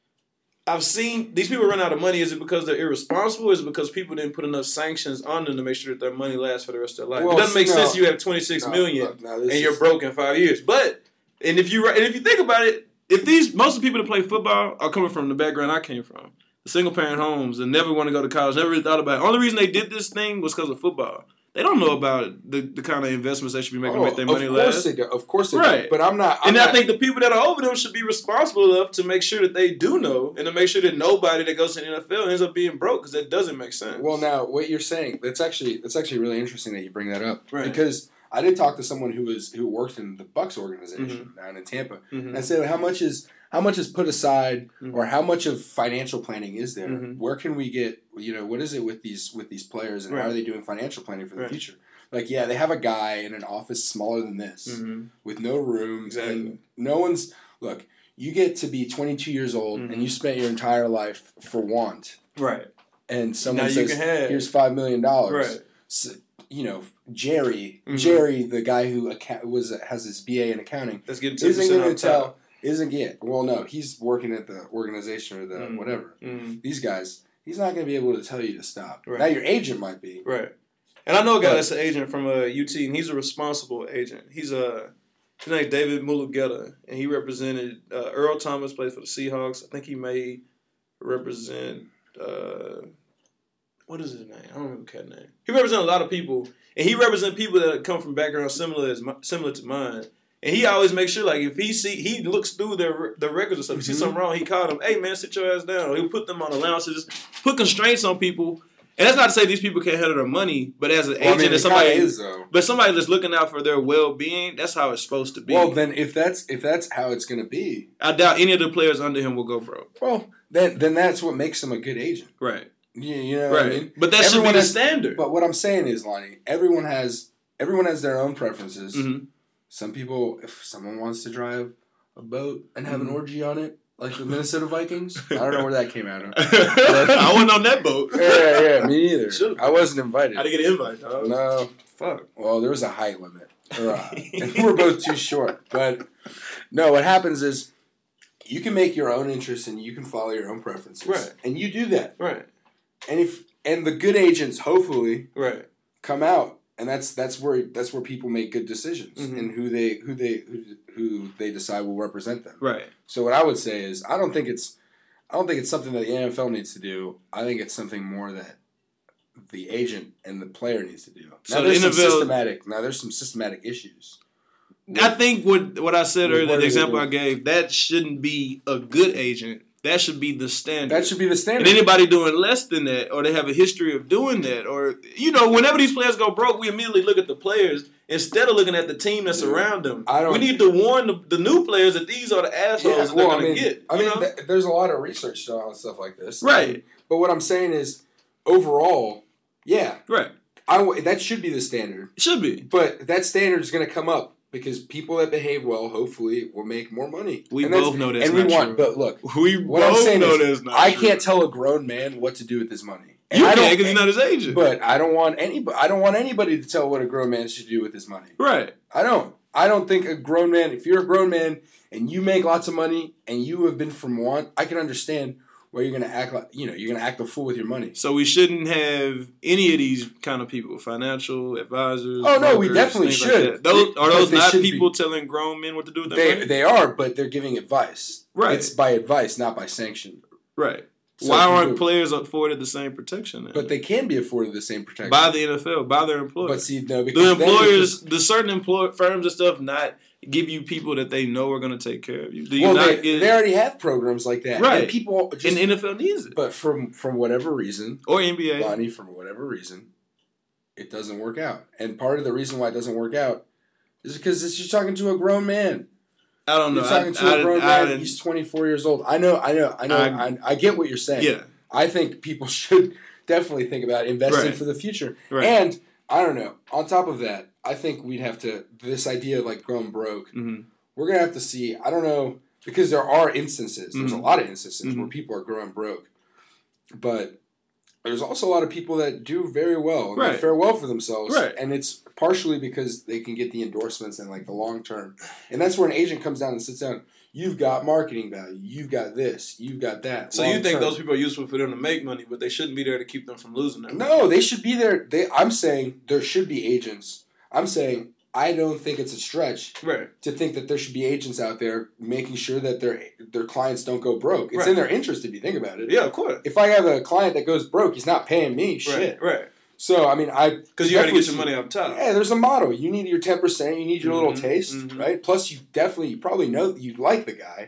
Speaker 2: I've seen these people run out of money. Is it because they're irresponsible? Or is it because people didn't put enough sanctions on them to make sure that their money lasts for the rest of their life?
Speaker 1: Well,
Speaker 2: it doesn't make
Speaker 1: no,
Speaker 2: sense you have twenty-six
Speaker 1: no,
Speaker 2: million
Speaker 1: look, no,
Speaker 2: and
Speaker 1: is,
Speaker 2: you're broke in five years. But and if you and if you think about it, if these most of the people that play football are coming from the background I came from, the single parent homes and never want to go to college, never really thought about it. Only reason they did this thing was because of football. They don't know about the, the kind of investments they should be making
Speaker 1: oh,
Speaker 2: to make their money
Speaker 1: last. Of course
Speaker 2: last.
Speaker 1: they do. Of course they
Speaker 2: right.
Speaker 1: do. But I'm not. I'm
Speaker 2: and
Speaker 1: not,
Speaker 2: I think the people that are over them should be responsible enough to make sure that they do know and to make sure that nobody that goes to the N F L ends up being broke because that doesn't make sense.
Speaker 1: Well, now what you're saying that's actually that's actually really interesting that you bring that up
Speaker 2: right.
Speaker 1: because I did talk to someone who was who worked in the Bucks organization mm-hmm. down in Tampa, mm-hmm. and I said, how much is how much is put aside, mm-hmm. or how much of financial planning is there? Mm-hmm. Where can we get? You know, what is it with these with these players, and right. how are they doing financial planning for the right. future? Like, yeah, they have a guy in an office smaller than this mm-hmm. with no room.
Speaker 2: Exactly.
Speaker 1: And no one's... Look, you get to be twenty-two years old mm-hmm. and you spent your entire life for want.
Speaker 2: Right.
Speaker 1: And someone
Speaker 2: now
Speaker 1: says,
Speaker 2: you can have.
Speaker 1: here's five million dollars.
Speaker 2: Right.
Speaker 1: So, you know, Jerry,
Speaker 2: mm-hmm.
Speaker 1: Jerry, the guy who account- was has his B A in accounting,
Speaker 2: Let's get
Speaker 1: isn't going to tell... Isn't get Well, no, he's working at the organization or the
Speaker 2: mm-hmm.
Speaker 1: whatever.
Speaker 2: Mm-hmm.
Speaker 1: These guys, he's not going to be able to tell you to stop.
Speaker 2: Right.
Speaker 1: Now, your agent might be.
Speaker 2: Right. And I know a guy that's an agent from uh, U T, and he's a responsible agent. He's a his name's David Mulugeta, and he represented uh, Earl Thomas, plays for the Seahawks. I think he may represent uh, what is his name? I don't remember the cat name. He represents a lot of people, and he represents people that come from backgrounds similar as similar to mine. And he always makes sure, like, if he see he looks through their the records or stuff, mm-hmm. he see something wrong, he called them, "Hey man, sit your ass down." Or he'll put them on allowances, put constraints on people. And that's not to say these people can't handle their money, but as an well, agent, I mean, and somebody
Speaker 1: is, though.
Speaker 2: But somebody that's looking out for their well being, that's how it's supposed to be.
Speaker 1: Well, then if that's if that's how it's going to be,
Speaker 2: I doubt any of the players under him will go broke.
Speaker 1: Well, then then that's what makes him a good agent,
Speaker 2: right?
Speaker 1: You, you know,
Speaker 2: right?
Speaker 1: What I mean?
Speaker 2: But that everyone should be the has, standard.
Speaker 1: But what I'm saying is, Lonnie, everyone has everyone has their own preferences.
Speaker 2: Mm-hmm.
Speaker 1: Some people, if someone wants to drive a boat and have mm-hmm. an orgy on it. Like the Minnesota Vikings? I don't know where that came out of.
Speaker 2: I wasn't on that boat.
Speaker 1: Yeah, yeah, me neither. Should've. I wasn't invited.
Speaker 2: I didn't get an invite, dog.
Speaker 1: No.
Speaker 2: Fuck.
Speaker 1: Well, there was a height limit. Uh, and we were both too short. But, no, what happens is you can make your own interests and you can follow your own preferences.
Speaker 2: Right.
Speaker 1: And you do that.
Speaker 2: Right.
Speaker 1: And if and the good agents, hopefully,
Speaker 2: right.
Speaker 1: come out. And that's that's where that's where people make good decisions
Speaker 2: mm-hmm.
Speaker 1: and who they who they who, who they decide will represent them.
Speaker 2: Right.
Speaker 1: So what I would say is I don't think it's I don't think it's something that the N F L needs to do. I think it's something more that the agent and the player needs to do.
Speaker 2: So
Speaker 1: now there's
Speaker 2: the N F L,
Speaker 1: some systematic now there's some systematic issues.
Speaker 2: With, I think what what I said earlier, the example I gave, that shouldn't be a good agent. That should be the standard.
Speaker 1: That should be the standard.
Speaker 2: And anybody doing less than that, or they have a history of doing that, or, you know, whenever these players go broke, we immediately look at the players instead of looking at the team that's around them.
Speaker 1: I don't,
Speaker 2: we need to warn the, the new players that these are the assholes yeah, well, they're going to
Speaker 1: I mean,
Speaker 2: get.
Speaker 1: I mean, th- there's a lot of research done on stuff like this.
Speaker 2: Right.
Speaker 1: And, but what I'm saying is, overall, yeah.
Speaker 2: Right.
Speaker 1: I w- that should be the standard.
Speaker 2: It should be.
Speaker 1: But that standard is going to come up. Because people that behave well, hopefully, will make more money.
Speaker 2: We both know that's
Speaker 1: and
Speaker 2: not
Speaker 1: we want,
Speaker 2: true.
Speaker 1: But look,
Speaker 2: we
Speaker 1: what
Speaker 2: both
Speaker 1: I'm saying
Speaker 2: know
Speaker 1: is,
Speaker 2: that's not
Speaker 1: I
Speaker 2: true.
Speaker 1: can't tell a grown man what to do with his money. And
Speaker 2: you
Speaker 1: I
Speaker 2: can't because he's not his agent.
Speaker 1: But I don't want any. I don't want anybody to tell what a grown man should do with his money.
Speaker 2: Right.
Speaker 1: I don't. I don't think a grown man. If you're a grown man and you make lots of money and you have been from want, I can understand Where you're gonna act like you know you're gonna act a fool with your money.
Speaker 2: So we shouldn't have any of these kind of people, financial advisors.
Speaker 1: Oh no, we
Speaker 2: brokers,
Speaker 1: definitely
Speaker 2: things
Speaker 1: should.
Speaker 2: Like that. Those
Speaker 1: They-
Speaker 2: are those
Speaker 1: they
Speaker 2: not
Speaker 1: should
Speaker 2: people
Speaker 1: be.
Speaker 2: telling grown men what to do with their
Speaker 1: They
Speaker 2: money?
Speaker 1: they are, but they're giving advice.
Speaker 2: Right.
Speaker 1: It's by advice, not by sanction.
Speaker 2: Right.
Speaker 1: So
Speaker 2: Why
Speaker 1: if you
Speaker 2: aren't
Speaker 1: do-
Speaker 2: players afforded the same protection then?
Speaker 1: But they can be afforded the same protection
Speaker 2: by the N F L, by their employers.
Speaker 1: But see, no, because
Speaker 2: the
Speaker 1: then
Speaker 2: employers,
Speaker 1: it's
Speaker 2: the certain employer firms and stuff, not give you people that they know are going to take care of you. Do you
Speaker 1: well,
Speaker 2: not
Speaker 1: they,
Speaker 2: get,
Speaker 1: they already have programs like that,
Speaker 2: Right.
Speaker 1: And people just,
Speaker 2: and the N F L needs it,
Speaker 1: but from from whatever reason,
Speaker 2: or N B A.
Speaker 1: Lonnie, from whatever reason, it doesn't work out. And part of the reason why it doesn't work out is because it's just talking to a grown man.
Speaker 2: I don't know.
Speaker 1: You're talking
Speaker 2: I,
Speaker 1: to
Speaker 2: I,
Speaker 1: a grown
Speaker 2: I,
Speaker 1: man.
Speaker 2: I,
Speaker 1: He's twenty-four years old. I know. I know. I know. I,
Speaker 2: I-
Speaker 1: I, get what you're saying.
Speaker 2: yeah,
Speaker 1: I think people should definitely think about investing
Speaker 2: Right.
Speaker 1: for the future.
Speaker 2: right.
Speaker 1: And I don't know. On top of that, I think we'd have to this idea of like going broke.
Speaker 2: hmm
Speaker 1: We're gonna have to see. I don't know because there are instances. There's
Speaker 2: Mhm.
Speaker 1: a lot of instances
Speaker 2: Mhm.
Speaker 1: where people are growing broke, but there's also a lot of people that do very well and
Speaker 2: Right.
Speaker 1: they fare well for themselves.
Speaker 2: Right.
Speaker 1: And it's partially because they can get the endorsements and like the long term. And that's where an agent comes down and sits down. You've got marketing value. You've got this. You've got that.
Speaker 2: So you think
Speaker 1: long-term.
Speaker 2: those people are useful for them to make money, but they shouldn't be there to keep them from losing their money?
Speaker 1: No, they should be there. They. I'm saying there should be agents. I'm saying I don't think it's a stretch
Speaker 2: Right.
Speaker 1: to think that there should be agents out there making sure that their their clients don't go broke. It's
Speaker 2: Right.
Speaker 1: in their interest if you think about it.
Speaker 2: Yeah, of course.
Speaker 1: If I have a client that goes broke, he's not paying me shit.
Speaker 2: Right. Right.
Speaker 1: So I mean, I
Speaker 2: Because you got to get your
Speaker 1: definitely-
Speaker 2: money up top.
Speaker 1: Yeah, there's a model. You need your ten percent. You need your little
Speaker 2: Mhm,
Speaker 1: taste,
Speaker 2: mhm.
Speaker 1: right? Plus, you definitely, you probably know that you like the guy.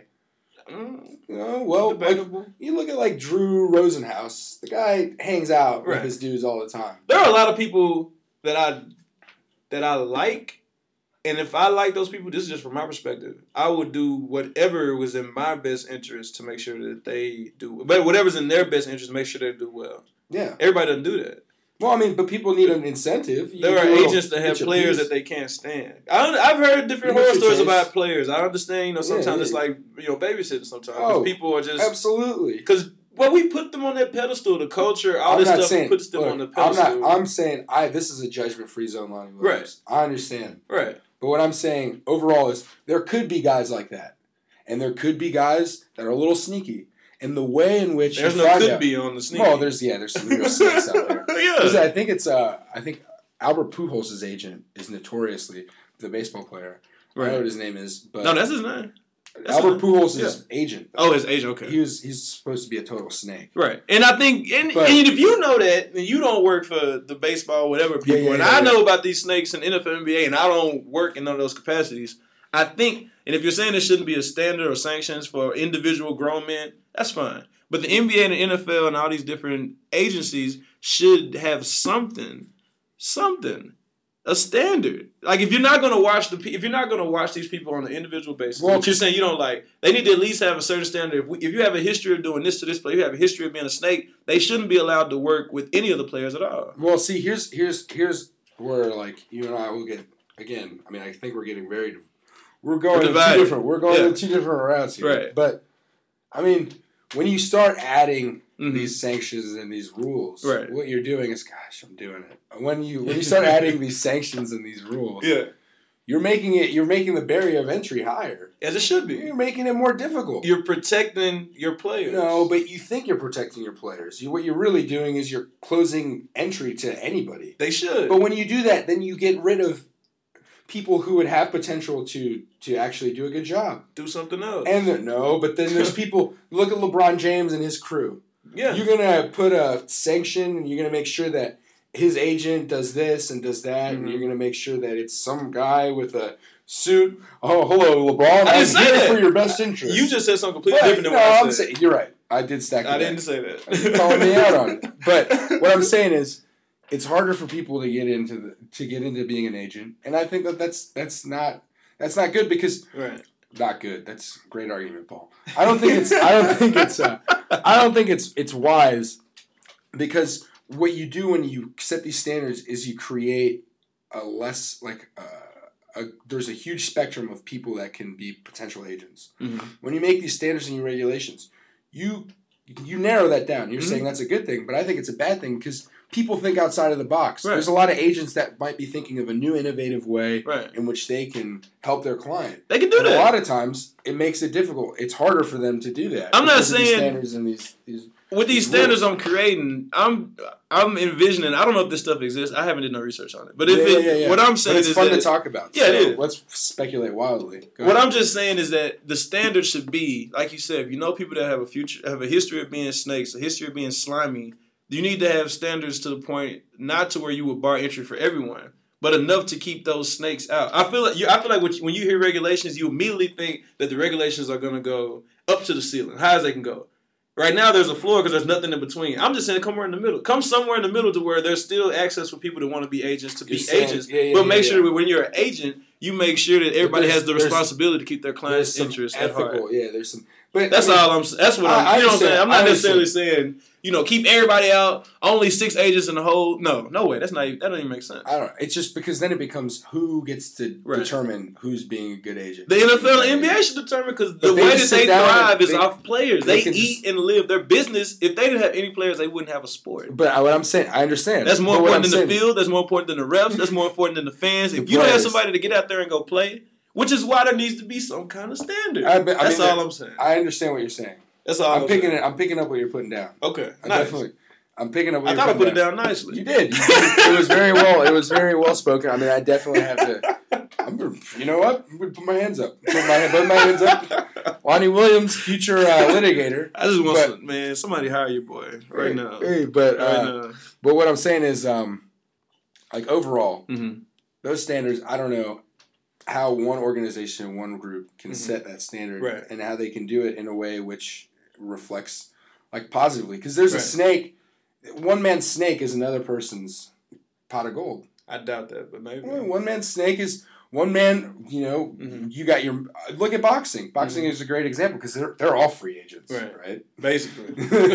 Speaker 2: Mm,
Speaker 1: You know, well, like,
Speaker 2: debatable.
Speaker 1: you look at like Drew Rosenhaus. The guy hangs out with
Speaker 2: Right.
Speaker 1: his dudes all the time.
Speaker 2: There are a lot of people that I that I like, and if I like those people, this is just from my perspective, I would do whatever was in my best interest to make sure that they do. But whatever's in their best interest, make sure they do well.
Speaker 1: Yeah.
Speaker 2: Everybody doesn't do that.
Speaker 1: Well, I mean, but people need an incentive. You
Speaker 2: There
Speaker 1: do
Speaker 2: are
Speaker 1: a little
Speaker 2: agents that have
Speaker 1: get your
Speaker 2: players
Speaker 1: piece.
Speaker 2: that they can't stand. I, I've heard different
Speaker 1: You know
Speaker 2: horror
Speaker 1: what
Speaker 2: stories
Speaker 1: you're saying.
Speaker 2: about players. I understand, you know, sometimes
Speaker 1: Yeah,
Speaker 2: it's
Speaker 1: yeah.
Speaker 2: like, you know, babysitting sometimes. 'Cause
Speaker 1: Oh,
Speaker 2: people are just...
Speaker 1: Absolutely.
Speaker 2: Because, well, we put them on that pedestal. The culture, all
Speaker 1: I'm
Speaker 2: this
Speaker 1: not
Speaker 2: stuff
Speaker 1: saying,
Speaker 2: puts them
Speaker 1: look,
Speaker 2: on the
Speaker 1: I'm
Speaker 2: pedestal.
Speaker 1: not. I'm saying I. This is a judgment-free zone, Lonnie Williams. I understand,
Speaker 2: right.
Speaker 1: but what I'm saying overall is there could be guys like that, and there could be guys that are a little sneaky. And the way in which
Speaker 2: There's
Speaker 1: you
Speaker 2: no
Speaker 1: find
Speaker 2: could
Speaker 1: out,
Speaker 2: be on the sneak.
Speaker 1: well, there's yeah, there's some real snakes out there.
Speaker 2: yeah.
Speaker 1: 'Cause I think it's uh, I think Albert Pujols' agent is notoriously the baseball player. I don't know
Speaker 2: Right.
Speaker 1: what his name is, but
Speaker 2: No, that's his name. that's
Speaker 1: Albert
Speaker 2: his
Speaker 1: Pujols'
Speaker 2: yeah.
Speaker 1: agent.
Speaker 2: Oh, his agent. Okay.
Speaker 1: He was he's supposed to be a total snake.
Speaker 2: Right. And I think, and,
Speaker 1: But-
Speaker 2: and if you know that, and you don't work for the baseball, whatever people,
Speaker 1: yeah,
Speaker 2: and
Speaker 1: yeah,
Speaker 2: I
Speaker 1: yeah.
Speaker 2: know about these snakes in N F L, N B A, and I don't work in none of those capacities, I think, and if you're saying there shouldn't be a standard or sanctions for individual grown men, that's fine. But the N B A and the N F L and all these different agencies should have something, something, a standard. Like if you're not gonna watch the, pe- if you're not gonna watch these people on an individual basis,
Speaker 1: Well,
Speaker 2: what you're saying you don't like, they need to at least have a certain standard. If, we, if you have a history of doing this to this player, you have a history of being a snake, they shouldn't be allowed to work with any of the players at all.
Speaker 1: Well, see, here's here's here's where like you and I will get again. I mean, I think we're getting very. We're going
Speaker 2: We're
Speaker 1: in two
Speaker 2: divided.
Speaker 1: different. We're going
Speaker 2: Yeah.
Speaker 1: in two different routes here.
Speaker 2: Right.
Speaker 1: But I mean, when you start adding
Speaker 2: Mhm.
Speaker 1: these sanctions and these rules,
Speaker 2: Right.
Speaker 1: what you're doing is, gosh, I'm doing it. When you when you start adding these sanctions and these rules,
Speaker 2: Yeah,
Speaker 1: you're making it. You're making the barrier of entry higher.
Speaker 2: as it should be.
Speaker 1: You're making it more difficult.
Speaker 2: You're protecting your players.
Speaker 1: No, but you think you're protecting your players. You, what you're really doing is you're closing entry to anybody.
Speaker 2: they should.
Speaker 1: But when you do that, then you get rid of people who would have potential to to actually do a good job.
Speaker 2: Do something else.
Speaker 1: And there, no, but then there's people. Look at LeBron James and his crew.
Speaker 2: yeah,
Speaker 1: You're gonna put a sanction, and you're gonna make sure that his agent does this and does that, and
Speaker 2: Mhm.
Speaker 1: you're gonna make sure that it's some guy with a suit. Oh, hello, LeBron.
Speaker 2: I
Speaker 1: I'm
Speaker 2: didn't say
Speaker 1: here
Speaker 2: that.
Speaker 1: for your best interest.
Speaker 2: you just said something completely
Speaker 1: But,
Speaker 2: different than
Speaker 1: no,
Speaker 2: what I
Speaker 1: I'm
Speaker 2: said.
Speaker 1: saying you're right. I did stack.
Speaker 2: I
Speaker 1: the
Speaker 2: didn't
Speaker 1: deck.
Speaker 2: say that.
Speaker 1: You're calling me out on it. But what I'm saying is, it's harder for people to get into the, to get into being an agent, and I think that that's that's not that's not good because
Speaker 2: right.
Speaker 1: not good. That's a great argument, Paul. I don't think it's I don't think it's uh, I don't think it's it's wise because what you do when you set these standards is you create a less like uh, a there's a huge spectrum of people that can be potential agents.
Speaker 2: Mm-hmm.
Speaker 1: When you make these standards and your regulations, you you narrow that down. You're
Speaker 2: Mm-hmm.
Speaker 1: saying that's a good thing, but I think it's a bad thing because people think outside of the box.
Speaker 2: Right.
Speaker 1: There's a lot of agents that might be thinking of a new, innovative way
Speaker 2: Right.
Speaker 1: in which they can help their client.
Speaker 2: They can do
Speaker 1: And
Speaker 2: that.
Speaker 1: a lot of times, it makes it difficult. It's harder for them to do that.
Speaker 2: I'm not
Speaker 1: because of these
Speaker 2: saying-
Speaker 1: standards and these, these
Speaker 2: With these
Speaker 1: It's
Speaker 2: standards
Speaker 1: rules.
Speaker 2: I'm creating, I'm I'm envisioning. I don't know if this stuff exists. I haven't done no research on it. But if
Speaker 1: yeah,
Speaker 2: it,
Speaker 1: yeah, yeah.
Speaker 2: what I'm
Speaker 1: But
Speaker 2: saying
Speaker 1: it's
Speaker 2: is
Speaker 1: fun
Speaker 2: that,
Speaker 1: to talk about.
Speaker 2: Yeah,
Speaker 1: so
Speaker 2: it is.
Speaker 1: Let's speculate wildly. Go
Speaker 2: what
Speaker 1: ahead.
Speaker 2: I'm just saying is that the standard should be, like you said, if you know people that have a future, have a history of being snakes, a history of being slimy, you need to have standards to the point not to where you would bar entry for everyone, but enough to keep those snakes out. I feel like you, I feel like when you hear regulations, you immediately think that the regulations are going to go up to the ceiling, high as they can go. Right now, there's a floor because there's nothing in between. I'm just saying, come in the middle. Come somewhere in the middle to where there's still access for people that want to be agents to
Speaker 1: You're
Speaker 2: be
Speaker 1: saying-
Speaker 2: agents.
Speaker 1: yeah, yeah,
Speaker 2: but
Speaker 1: yeah,
Speaker 2: make
Speaker 1: yeah.
Speaker 2: sure that when you're an agent, you make sure that everybody
Speaker 1: there's-
Speaker 2: has the
Speaker 1: there's-
Speaker 2: responsibility to keep their
Speaker 1: There's
Speaker 2: clients'
Speaker 1: some
Speaker 2: interests at heart.
Speaker 1: ethical. Yeah, there's some. But
Speaker 2: That's
Speaker 1: I mean,
Speaker 2: all I'm. That's what
Speaker 1: I-
Speaker 2: I'm.
Speaker 1: I
Speaker 2: You know what I'm saying?
Speaker 1: understand.
Speaker 2: I'm not
Speaker 1: I
Speaker 2: necessarily
Speaker 1: understand.
Speaker 2: saying you know keep everybody out. Only six agents in the whole. No, no way. That's not. Even, that doesn't even make sense.
Speaker 1: I don't know. It's just because then it becomes who gets to
Speaker 2: Right.
Speaker 1: determine who's being a good agent.
Speaker 2: The N F L and N B A should determine because the
Speaker 1: But they
Speaker 2: way that
Speaker 1: just
Speaker 2: they
Speaker 1: sit down
Speaker 2: thrive
Speaker 1: and
Speaker 2: is
Speaker 1: they-
Speaker 2: off players.
Speaker 1: they
Speaker 2: They,
Speaker 1: can
Speaker 2: eat
Speaker 1: just-
Speaker 2: and live their business. If they didn't have any players, they wouldn't have a sport.
Speaker 1: But I- what I'm saying, I understand.
Speaker 2: That's more
Speaker 1: But what
Speaker 2: important
Speaker 1: I'm
Speaker 2: than the
Speaker 1: saying-
Speaker 2: field. That's more important than the refs. That's more important than the fans.
Speaker 1: The
Speaker 2: If you don't have
Speaker 1: players.
Speaker 2: somebody to get out there and go play, which is why there needs to be some kind of standard.
Speaker 1: I, but- I
Speaker 2: That's
Speaker 1: mean,
Speaker 2: all I'm saying.
Speaker 1: I understand what you're saying.
Speaker 2: That's all I'm,
Speaker 1: I'm picking
Speaker 2: saying.
Speaker 1: it. I'm picking up what you're putting down.
Speaker 2: Okay,
Speaker 1: I
Speaker 2: nice.
Speaker 1: definitely. I'm picking up what
Speaker 2: I
Speaker 1: you're
Speaker 2: thought I
Speaker 1: putting
Speaker 2: put it down nicely.
Speaker 1: You did. You did. It was very well. It was very well spoken. I mean, I definitely have to. I'm, gonna- you know what? I'm gonna put my hands up. Put my both my hands up. Lonnie Williams, future uh, litigator.
Speaker 2: I just want
Speaker 1: But-
Speaker 2: some, man, somebody hire your boy right
Speaker 1: Hey,
Speaker 2: now.
Speaker 1: Hey, but
Speaker 2: right
Speaker 1: uh,
Speaker 2: now.
Speaker 1: but what I'm saying is, um, like overall,
Speaker 2: Mm-hmm.
Speaker 1: those standards. I don't know how one organization, one group can
Speaker 2: Mhm.
Speaker 1: set that standard,
Speaker 2: Right.
Speaker 1: and how they can do it in a way which reflects like positively. Because there's
Speaker 2: Right.
Speaker 1: a snake. One man's snake is another person's pot of gold.
Speaker 2: I doubt that, but maybe.
Speaker 1: Well, one man's snake is one man. You know,
Speaker 2: Mhm.
Speaker 1: you got your look at boxing. Boxing
Speaker 2: Mhm.
Speaker 1: is a great example because they're they're all free agents,
Speaker 2: Right.
Speaker 1: right?
Speaker 2: Basically.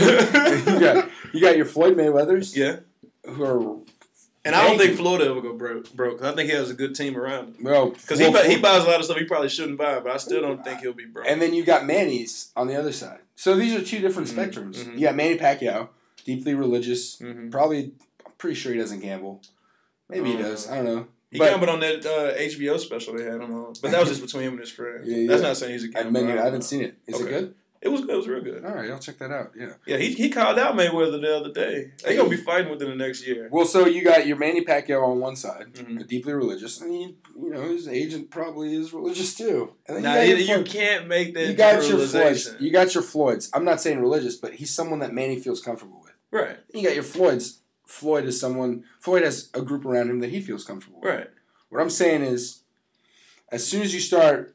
Speaker 1: you got you got your Floyd Mayweathers,
Speaker 2: Yeah.
Speaker 1: who are
Speaker 2: And I don't think
Speaker 1: banking.
Speaker 2: Florida ever go broke. Broke. I think he has a good team around him.
Speaker 1: well
Speaker 2: Because
Speaker 1: well,
Speaker 2: he, buy, he
Speaker 1: Flo-
Speaker 2: buys a lot of stuff he probably shouldn't buy, but I still don't think he'll be broke.
Speaker 1: and then you got Manny's on the other side. So these are two different
Speaker 2: Mhm.
Speaker 1: spectrums.
Speaker 2: Mhm.
Speaker 1: You got Manny Pacquiao, deeply religious.
Speaker 2: mm-hmm.
Speaker 1: Probably, I'm pretty sure he doesn't gamble. Maybe he
Speaker 2: Uh,
Speaker 1: does. I don't know.
Speaker 2: He
Speaker 1: But-
Speaker 2: gambled on that uh, H B O special they had him on. But that was just between him and his friends.
Speaker 1: Yeah,
Speaker 2: That's
Speaker 1: yeah.
Speaker 2: not saying he's a
Speaker 1: I,
Speaker 2: gambler.
Speaker 1: mean, I
Speaker 2: don't
Speaker 1: haven't
Speaker 2: know.
Speaker 1: seen it. Is
Speaker 2: Okay.
Speaker 1: it good?
Speaker 2: It was good. It was real good.
Speaker 1: All right, I'll check that out. Yeah.
Speaker 2: Yeah, he he called out Mayweather the other day. They gonna be fighting within the next year.
Speaker 1: Well, so you got your Manny Pacquiao on one side,
Speaker 2: Mhm.
Speaker 1: deeply religious, and he, you know, his agent probably is religious too. And then
Speaker 2: Now
Speaker 1: you got,
Speaker 2: you,
Speaker 1: your
Speaker 2: you
Speaker 1: Floyd-
Speaker 2: can't make that
Speaker 1: you got your Floyds.
Speaker 2: generalization.
Speaker 1: You got your Floyds. I'm not saying religious, but he's someone that Manny feels comfortable with.
Speaker 2: Right,
Speaker 1: You got your Floyds. Floyd is someone. Floyd has a group around him that he feels comfortable with.
Speaker 2: right.
Speaker 1: What I'm saying is, as soon as you start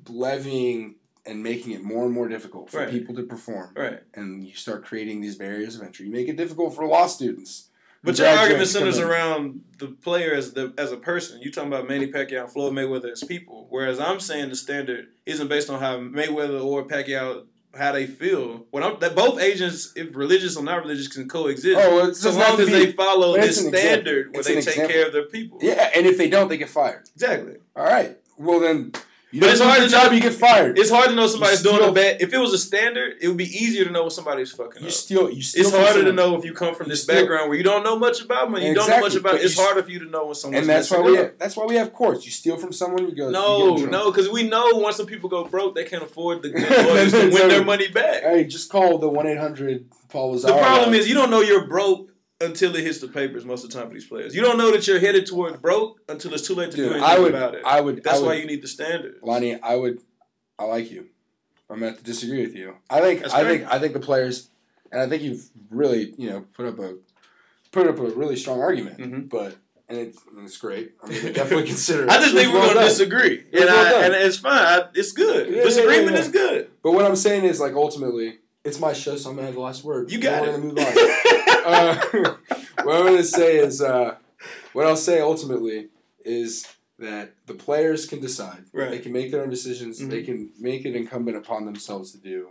Speaker 1: levying and making it more and more difficult for
Speaker 2: Right.
Speaker 1: people to perform,
Speaker 2: Right.
Speaker 1: and you start creating these barriers of entry, you make it difficult for law students.
Speaker 2: But
Speaker 1: who
Speaker 2: your
Speaker 1: graduate
Speaker 2: argument
Speaker 1: to come
Speaker 2: centers
Speaker 1: in.
Speaker 2: around the player as the as a person. You talking about Manny Pacquiao and Floyd Mayweather as people, whereas I'm saying the standard isn't based on how Mayweather or Pacquiao how they feel. When I'm that both agents, if religious or not religious, can coexist.
Speaker 1: Oh, well, it
Speaker 2: so
Speaker 1: doesn't have
Speaker 2: long
Speaker 1: to
Speaker 2: as
Speaker 1: be-
Speaker 2: they follow
Speaker 1: but
Speaker 2: this
Speaker 1: it's an example.
Speaker 2: standard where
Speaker 1: It's
Speaker 2: they
Speaker 1: an
Speaker 2: take
Speaker 1: example.
Speaker 2: care of their people.
Speaker 1: Yeah, and if they don't, they get fired.
Speaker 2: Exactly.
Speaker 1: All right. Well, then you
Speaker 2: But
Speaker 1: don't
Speaker 2: it's
Speaker 1: do
Speaker 2: hard
Speaker 1: your
Speaker 2: to
Speaker 1: job,
Speaker 2: know-
Speaker 1: you get fired.
Speaker 2: It's hard to know somebody's doing
Speaker 1: steal-
Speaker 2: a bad. If it was a standard, it would be easier to know when somebody's fucking
Speaker 1: You
Speaker 2: up.
Speaker 1: steal. You steal.
Speaker 2: It's
Speaker 1: from
Speaker 2: harder to
Speaker 1: someone.
Speaker 2: know if you come from
Speaker 1: You
Speaker 2: this
Speaker 1: steal-
Speaker 2: background where you don't know much about money. You don't know
Speaker 1: Exactly,
Speaker 2: much about.
Speaker 1: but
Speaker 2: It's
Speaker 1: you-
Speaker 2: harder for you to know when someone's
Speaker 1: And that's why
Speaker 2: messing
Speaker 1: we.
Speaker 2: up.
Speaker 1: Have, that's why we have courts. You steal from someone, you go.
Speaker 2: No,
Speaker 1: you get in trouble.
Speaker 2: no, because we know once some people go broke, they can't afford the good lawyers to
Speaker 1: It's
Speaker 2: win their
Speaker 1: over.
Speaker 2: money back.
Speaker 1: Hey, just call the one eight hundred Paul
Speaker 2: The
Speaker 1: Lazaro.
Speaker 2: problem is you don't know you're broke until it hits the papers most of the time for these players. You don't know that you're headed towards broke until it's too late to do
Speaker 1: dude,
Speaker 2: anything
Speaker 1: I would.
Speaker 2: about it.
Speaker 1: I would.
Speaker 2: That's
Speaker 1: I would,
Speaker 2: why you need the standard.
Speaker 1: Lonnie, I would. I like you. I'm gonna have to disagree with you. I think.
Speaker 2: That's
Speaker 1: I
Speaker 2: great.
Speaker 1: think. I think the players, and I think you've really, you know, put up a, put up a really strong argument.
Speaker 2: Mhm.
Speaker 1: But and it's it's great. I mean, definitely consider. it.
Speaker 2: I just
Speaker 1: It was
Speaker 2: think we're
Speaker 1: well
Speaker 2: going to
Speaker 1: done.
Speaker 2: disagree.
Speaker 1: It was
Speaker 2: And,
Speaker 1: well
Speaker 2: I,
Speaker 1: done.
Speaker 2: and it's fine. I, it's good.
Speaker 1: Yeah, yeah,
Speaker 2: Disagreement
Speaker 1: yeah, yeah.
Speaker 2: is good.
Speaker 1: But what I'm saying is, like, ultimately, it's my show, so I'm gonna have the last word.
Speaker 2: You got
Speaker 1: We're
Speaker 2: it.
Speaker 1: gonna move on. uh, what I'm gonna say is, uh, what I'll say ultimately is that the players can decide.
Speaker 2: Right.
Speaker 1: They can make their own decisions.
Speaker 2: Mhm.
Speaker 1: They can make it incumbent upon themselves to do,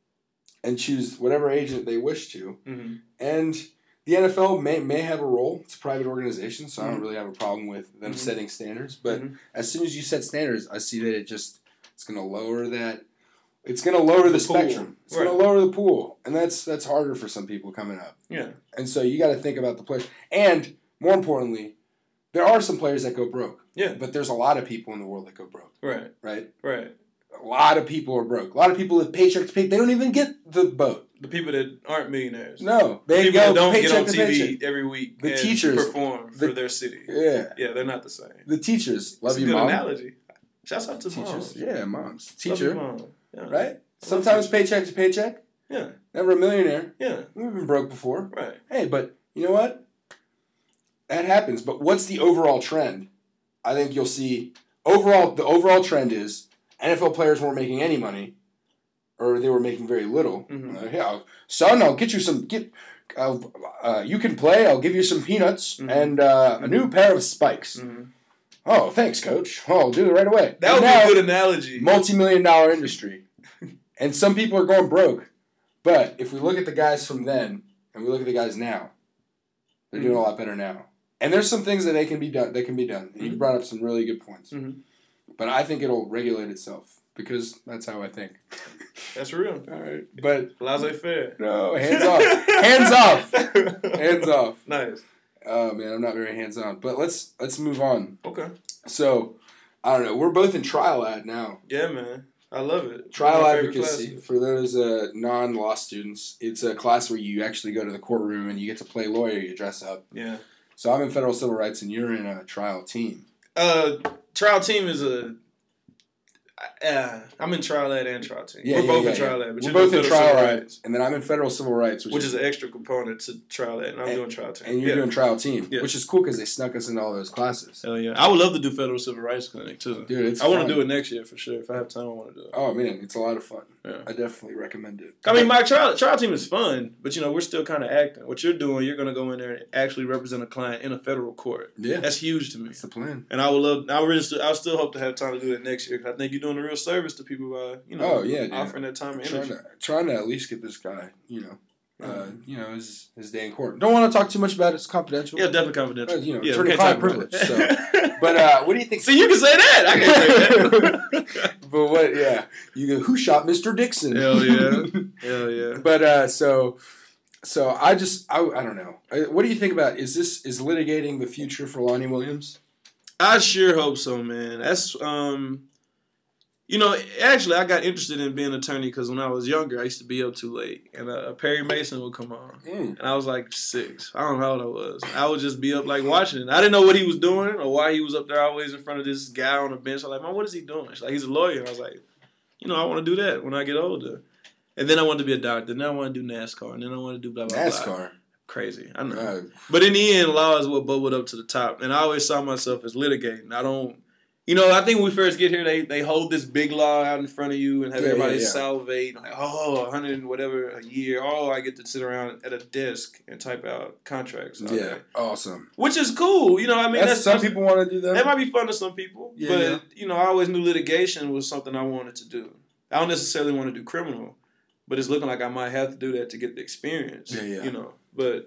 Speaker 1: and choose whatever agent they wish to.
Speaker 2: Mhm.
Speaker 1: And the N F L may may have a role. It's a private organization, so I don't
Speaker 2: Mhm.
Speaker 1: really have a problem with them
Speaker 2: Mhm.
Speaker 1: setting standards. But
Speaker 2: Mhm.
Speaker 1: as soon as you set standards, I see that it just it's going to lower that It's going to lower the,
Speaker 2: the
Speaker 1: spectrum. It's
Speaker 2: right.
Speaker 1: going to lower the pool, and that's that's harder for some people coming up.
Speaker 2: Yeah.
Speaker 1: And so you got to think about the players, and more importantly, there are some players that go broke.
Speaker 2: Yeah.
Speaker 1: But there's a lot of people in the world that go broke.
Speaker 2: Right.
Speaker 1: Right.
Speaker 2: Right.
Speaker 1: A lot of people are broke. A lot of people live paycheck to paycheck. They don't even get the boat.
Speaker 2: The people that aren't millionaires.
Speaker 1: No, they
Speaker 2: people
Speaker 1: go
Speaker 2: that don't
Speaker 1: paycheck
Speaker 2: get on
Speaker 1: to
Speaker 2: T V
Speaker 1: paycheck.
Speaker 2: every week.
Speaker 1: The
Speaker 2: and
Speaker 1: teachers
Speaker 2: perform
Speaker 1: the,
Speaker 2: for their city.
Speaker 1: Yeah.
Speaker 2: Yeah, they're not the same.
Speaker 1: The teachers love
Speaker 2: That's
Speaker 1: you,
Speaker 2: a good
Speaker 1: mom.
Speaker 2: analogy. Shouts out to
Speaker 1: Teachers.
Speaker 2: moms.
Speaker 1: Yeah, moms.
Speaker 2: Love
Speaker 1: Teacher.
Speaker 2: you, mom. Yeah.
Speaker 1: Right. Sometimes paycheck to paycheck.
Speaker 2: Yeah.
Speaker 1: Never a millionaire.
Speaker 2: Yeah.
Speaker 1: We've been broke before.
Speaker 2: Right.
Speaker 1: Hey, but you know what? That happens. But what's the overall trend? I think you'll see overall the overall trend is N F L players weren't making any money, or they were making very little.
Speaker 2: Mm-hmm.
Speaker 1: Uh, yeah, son, I'll get you some. Get, uh, uh, you can play. I'll give you some peanuts
Speaker 2: mm-hmm.
Speaker 1: and uh, a new pair of spikes.
Speaker 2: Mm-hmm.
Speaker 1: Oh, thanks, coach. Oh, I'll do it right away.
Speaker 2: That would
Speaker 1: now,
Speaker 2: be a good analogy.
Speaker 1: Multi-million dollar industry, and some people are going broke. But if we look at the guys from then and we look at the guys now, they're mm-hmm. doing a lot better now. And there's some things that they can be done. That can be done. And you brought up some really good points.
Speaker 2: Mm-hmm.
Speaker 1: But I think it'll regulate itself because that's how I think.
Speaker 2: That's real.
Speaker 1: All right, but
Speaker 2: laissez-faire.
Speaker 1: No, hands off. Hands off. Hands off.
Speaker 2: Nice.
Speaker 1: Oh man, I'm not very hands on. But let's let's move on.
Speaker 2: Okay.
Speaker 1: So, I don't know. We're both in trial ad now.
Speaker 2: Yeah, man. I love it.
Speaker 1: Trial advocacy for those uh, non-law students. It's a class where you actually go to the courtroom and you get to play lawyer. You dress up.
Speaker 2: Yeah.
Speaker 1: So I'm in federal civil rights, and you're in a trial team.
Speaker 2: Uh, trial team is a. Uh, I'm in trial ad and trial team.
Speaker 1: Yeah,
Speaker 2: We're
Speaker 1: yeah,
Speaker 2: both
Speaker 1: yeah,
Speaker 2: in trial
Speaker 1: yeah.
Speaker 2: ad. But
Speaker 1: We're
Speaker 2: you're
Speaker 1: both
Speaker 2: doing
Speaker 1: in
Speaker 2: federal
Speaker 1: trial
Speaker 2: civil
Speaker 1: ad,
Speaker 2: rights,
Speaker 1: and then I'm in federal civil rights, which,
Speaker 2: which
Speaker 1: is,
Speaker 2: is an extra component to trial ad, and I'm
Speaker 1: and,
Speaker 2: doing trial team.
Speaker 1: And you're
Speaker 2: yeah.
Speaker 1: doing trial team,
Speaker 2: yeah.
Speaker 1: which is cool because they snuck us into all those classes.
Speaker 2: Hell yeah! I would love to do federal civil rights clinic too.
Speaker 1: Dude, it's
Speaker 2: I want
Speaker 1: fun.
Speaker 2: to do it next year for sure. If I have time, I want to do it.
Speaker 1: Oh man, it's a lot of fun.
Speaker 2: Yeah.
Speaker 1: I definitely recommend it.
Speaker 2: I mean, my trial trial team is fun, but you know we're still kind of acting. What you're doing, you're gonna go in there and actually represent a client in a federal court.
Speaker 1: Yeah,
Speaker 2: that's huge to me.
Speaker 1: That's the plan.
Speaker 2: And I would love. I really, still, I still hope to have time to do that next year because I think you're doing a real service to people by you know
Speaker 1: oh, yeah,
Speaker 2: offering that time and
Speaker 1: trying
Speaker 2: energy.
Speaker 1: to, trying to at least get this guy, you know, uh, you know, his his day in court. Don't want to talk too much about it. It's confidential.
Speaker 2: Yeah, definitely confidential.
Speaker 1: Uh, you know,
Speaker 2: yeah,
Speaker 1: attorney-client privilege. So, but uh, what do you think?
Speaker 2: See, you can say that. I can't say that.
Speaker 1: But what? Yeah, you go. Who shot Mister Dixon?
Speaker 2: Hell yeah, hell yeah.
Speaker 1: But uh, so, so I just I, I don't know. I, what do you think about? Is this is litigating the future for Lonnie Williams?
Speaker 2: I sure hope so, man. That's um. You know, actually, I got interested in being an attorney because when I was younger, I used to be up too late, and uh, Perry Mason would come on,
Speaker 1: mm.
Speaker 2: and I was like six. I don't know how old I was. I would just be up like watching it. I didn't know what he was doing or why he was up there always in front of this guy on the bench. I was like, Mom, what is he doing? She's like, he's a lawyer. And I was like, you know, I want to do that when I get older. And then I wanted to be a doctor. Then I want to do NASCAR. And then I want to do blah blah
Speaker 1: NASCAR.
Speaker 2: blah. Crazy, I know.
Speaker 1: Uh,
Speaker 2: but in the end, law is what bubbled up to the top, and I always saw myself as litigating. I don't. You know, I think when we first get here, they, they hold this big law out in front of you and have
Speaker 1: yeah,
Speaker 2: everybody
Speaker 1: yeah, yeah.
Speaker 2: salivate. Like, oh, a hundred and whatever a year. Oh, I get to sit around at a desk and type out contracts.
Speaker 1: Yeah,
Speaker 2: day.
Speaker 1: awesome.
Speaker 2: Which is cool. You know, I mean,
Speaker 1: that's,
Speaker 2: that's,
Speaker 1: some
Speaker 2: that's,
Speaker 1: people want to do that.
Speaker 2: That might be fun to some people.
Speaker 1: Yeah,
Speaker 2: but,
Speaker 1: yeah.
Speaker 2: you know, I always knew litigation was something I wanted to do. I don't necessarily want to do criminal, but it's looking like I might have to do that to get the experience.
Speaker 1: Yeah, yeah.
Speaker 2: You know, but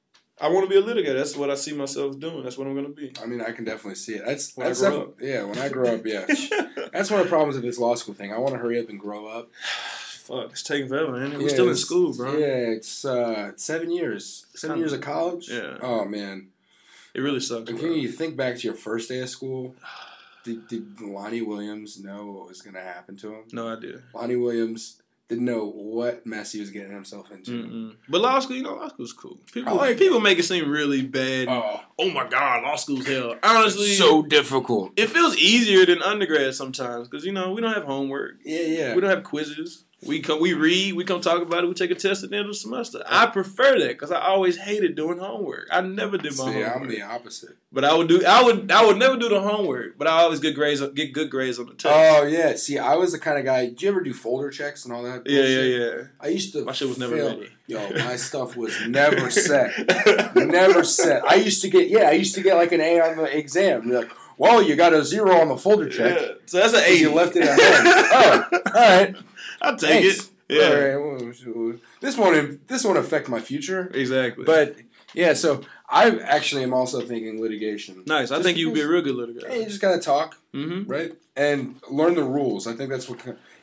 Speaker 2: I want to be a litigator. That's what I see myself doing. That's what I'm going to be.
Speaker 1: I mean, I can definitely see it. That's
Speaker 2: When
Speaker 1: that's
Speaker 2: I grow
Speaker 1: def- yeah. When I grow up, yeah. That's one of the problems with this law school thing. I want to hurry up and grow up.
Speaker 2: Fuck, it's taking forever, man. We're
Speaker 1: Yeah,
Speaker 2: still in
Speaker 1: it's-
Speaker 2: school, bro.
Speaker 1: Yeah, it's uh, it's seven years. Seven years of college.
Speaker 2: Yeah.
Speaker 1: Oh man.
Speaker 2: It really sucks.
Speaker 1: Can
Speaker 2: bro.
Speaker 1: you think back to your first day of school? Did, did Lonnie Williams know what was going to happen to him?
Speaker 2: No idea.
Speaker 1: Lonnie Williams didn't know what mess he was getting himself into.
Speaker 2: Mm-mm. But law school, you know, law school's cool. People,
Speaker 1: I like
Speaker 2: people make it seem really bad.
Speaker 1: Oh,
Speaker 2: Oh my God, law school's hell. Honestly,
Speaker 1: so difficult.
Speaker 2: it feels easier than undergrad sometimes because you know we don't have homework,
Speaker 1: Yeah, yeah.
Speaker 2: we don't have quizzes. We come, we read, we come talk about it. We take a test at the end of the semester. I prefer that because I always hated doing homework. I never did my
Speaker 1: See,
Speaker 2: homework.
Speaker 1: I'm the opposite.
Speaker 2: But I would do. I would. I would never do the homework. But I always get grades. Get good grades on the test.
Speaker 1: Oh yeah. See, I was the kind of guy. Did you ever do folder checks and all that?
Speaker 2: yeah,
Speaker 1: bullshit?
Speaker 2: yeah, yeah.
Speaker 1: I used to.
Speaker 2: My shit was never
Speaker 1: fail.
Speaker 2: ready.
Speaker 1: Yo, my stuff was never set. Never set. I used to get. Yeah, I used to get like an A on the exam. You're like, well, you got a zero on the folder check.
Speaker 2: Yeah. So that's an
Speaker 1: 'cause
Speaker 2: eight.
Speaker 1: You left it at home. Oh, all right.
Speaker 2: I'll take
Speaker 1: Thanks.
Speaker 2: it. Yeah.
Speaker 1: All right. Well, this won't. This won't affect my future.
Speaker 2: Exactly.
Speaker 1: But yeah, so I actually am also thinking litigation.
Speaker 2: nice. I
Speaker 1: Just
Speaker 2: think you'd be a
Speaker 1: because-
Speaker 2: real good litigator.
Speaker 1: Hey, you just gotta talk,
Speaker 2: Mm-hmm.
Speaker 1: right? And learn the rules. I think that's what.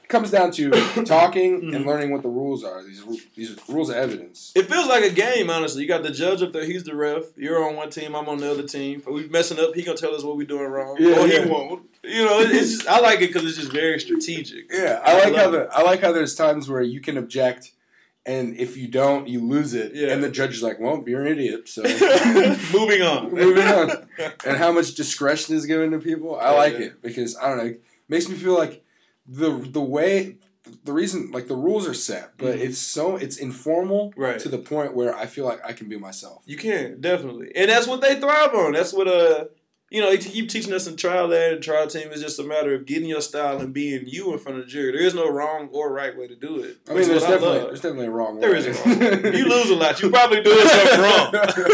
Speaker 1: comes down to talking
Speaker 2: Mm-hmm.
Speaker 1: and learning what the rules are. These ru- these rules of evidence.
Speaker 2: It feels like a game, honestly. You got the judge up there. He's the ref. You're on one team. I'm on the other team. If we messing up, he gonna tell us what we doing wrong.
Speaker 1: Yeah,
Speaker 2: or
Speaker 1: yeah.
Speaker 2: he won't. You know, it- it's just, I like it because it's just very strategic.
Speaker 1: Yeah, I like
Speaker 2: love
Speaker 1: how
Speaker 2: it.
Speaker 1: the I like how there's times where you can object, and if you don't, you lose it.
Speaker 2: Yeah.
Speaker 1: And the judge is like, "Well, you're an idiot." So
Speaker 2: Moving on.
Speaker 1: moving on. And how much discretion is given to people, I
Speaker 2: Yeah,
Speaker 1: like
Speaker 2: yeah.
Speaker 1: it because I don't know, it makes me feel like the the way the reason like the rules are set, but
Speaker 2: Mhm.
Speaker 1: it's so it's informal
Speaker 2: Right.
Speaker 1: to the point where I feel like I can be myself.
Speaker 2: You can, definitely. And that's what they thrive on. That's what, uh, you know, they keep teaching us in trial that and trial team is just a matter of getting your style and being you in front of the jury. There is no wrong or right way to do it.
Speaker 1: I mean,
Speaker 2: That's
Speaker 1: there's
Speaker 2: what
Speaker 1: definitely
Speaker 2: love.
Speaker 1: there's definitely a wrong way.
Speaker 2: There is a wrong way. You lose a lot. You probably doing something wrong.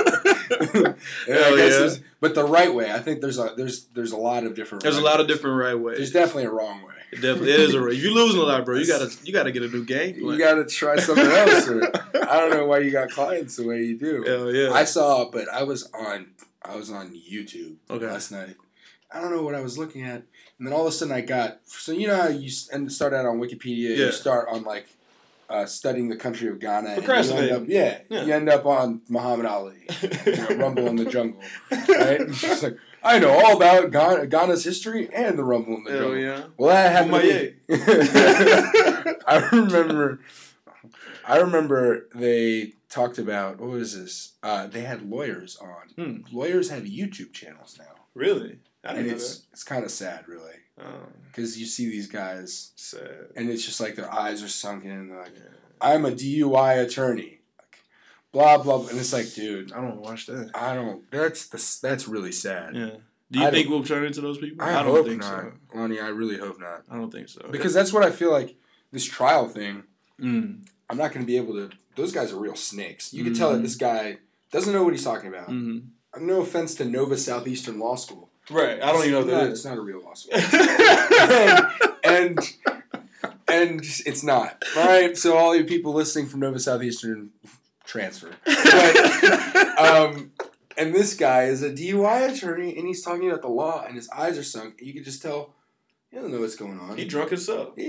Speaker 1: yeah,
Speaker 2: Hell
Speaker 1: I guess
Speaker 2: yeah.
Speaker 1: there's- but the right way, I think there's a there's there's a lot of different.
Speaker 2: There's a
Speaker 1: right
Speaker 2: lot of
Speaker 1: ways.
Speaker 2: different right ways.
Speaker 1: There's definitely a wrong way.
Speaker 2: It definitely it is a right. If you're losing a lot, bro, you gotta you gotta get a new game plan.
Speaker 1: You got to try something else. Or, I don't know why you got clients the way you do.
Speaker 2: Hell yeah.
Speaker 1: I saw, but I was on I was on YouTube
Speaker 2: Okay.
Speaker 1: last night. I don't know what I was looking at, and then all of a sudden I got so you know how you s- and start out on Wikipedia,
Speaker 2: Yeah.
Speaker 1: you start on like uh, studying the country of Ghana, and you end
Speaker 2: Procrastinating.
Speaker 1: up, yeah,
Speaker 2: Yeah.
Speaker 1: you end up on Muhammad Ali, you know, Rumble in the Jungle, right? It's like I know all about Ghana, Ghana's history and the Rumble in the
Speaker 2: Hell
Speaker 1: Jungle.
Speaker 2: yeah.
Speaker 1: Well, that happened to me.
Speaker 2: Kumbaya.
Speaker 1: I remember, I remember they talked about what was this? Uh, they had lawyers on.
Speaker 2: Hmm.
Speaker 1: Lawyers have YouTube channels now,
Speaker 2: Really? I
Speaker 1: and
Speaker 2: didn't know
Speaker 1: it's it's kind of sad, really,
Speaker 2: that. Oh,
Speaker 1: because you see these guys,
Speaker 2: sad.
Speaker 1: and it's just like their eyes are sunken, and they're like,
Speaker 2: Yeah.
Speaker 1: "I'm a D U I attorney," like, blah blah, blah. And it's like, dude,
Speaker 2: I don't watch that.
Speaker 1: I don't. That's the that's really sad.
Speaker 2: Yeah. Do you
Speaker 1: I
Speaker 2: think
Speaker 1: don't-
Speaker 2: we'll turn into those people?
Speaker 1: I,
Speaker 2: don't
Speaker 1: hope
Speaker 2: think
Speaker 1: not,
Speaker 2: so.
Speaker 1: Lonnie. I really hope not,
Speaker 2: I don't think so.
Speaker 1: because that's what I feel like. This trial thing.
Speaker 2: Mm.
Speaker 1: I'm not going to be able to. Those guys are real snakes. You can tell that this guy doesn't know what he's talking about.
Speaker 2: hmm
Speaker 1: No offense to Nova Southeastern Law School.
Speaker 2: Right. I don't even know what
Speaker 1: It's not-
Speaker 2: that
Speaker 1: It's
Speaker 2: is.
Speaker 1: not a real law school, and and it's not. All right. So all you people listening from Nova Southeastern, transfer. But, um, and this guy is a D U I attorney, and he's talking about the law, and his eyes are sunk. You can just tell he doesn't know what's going on.
Speaker 2: He drunk himself.
Speaker 1: He,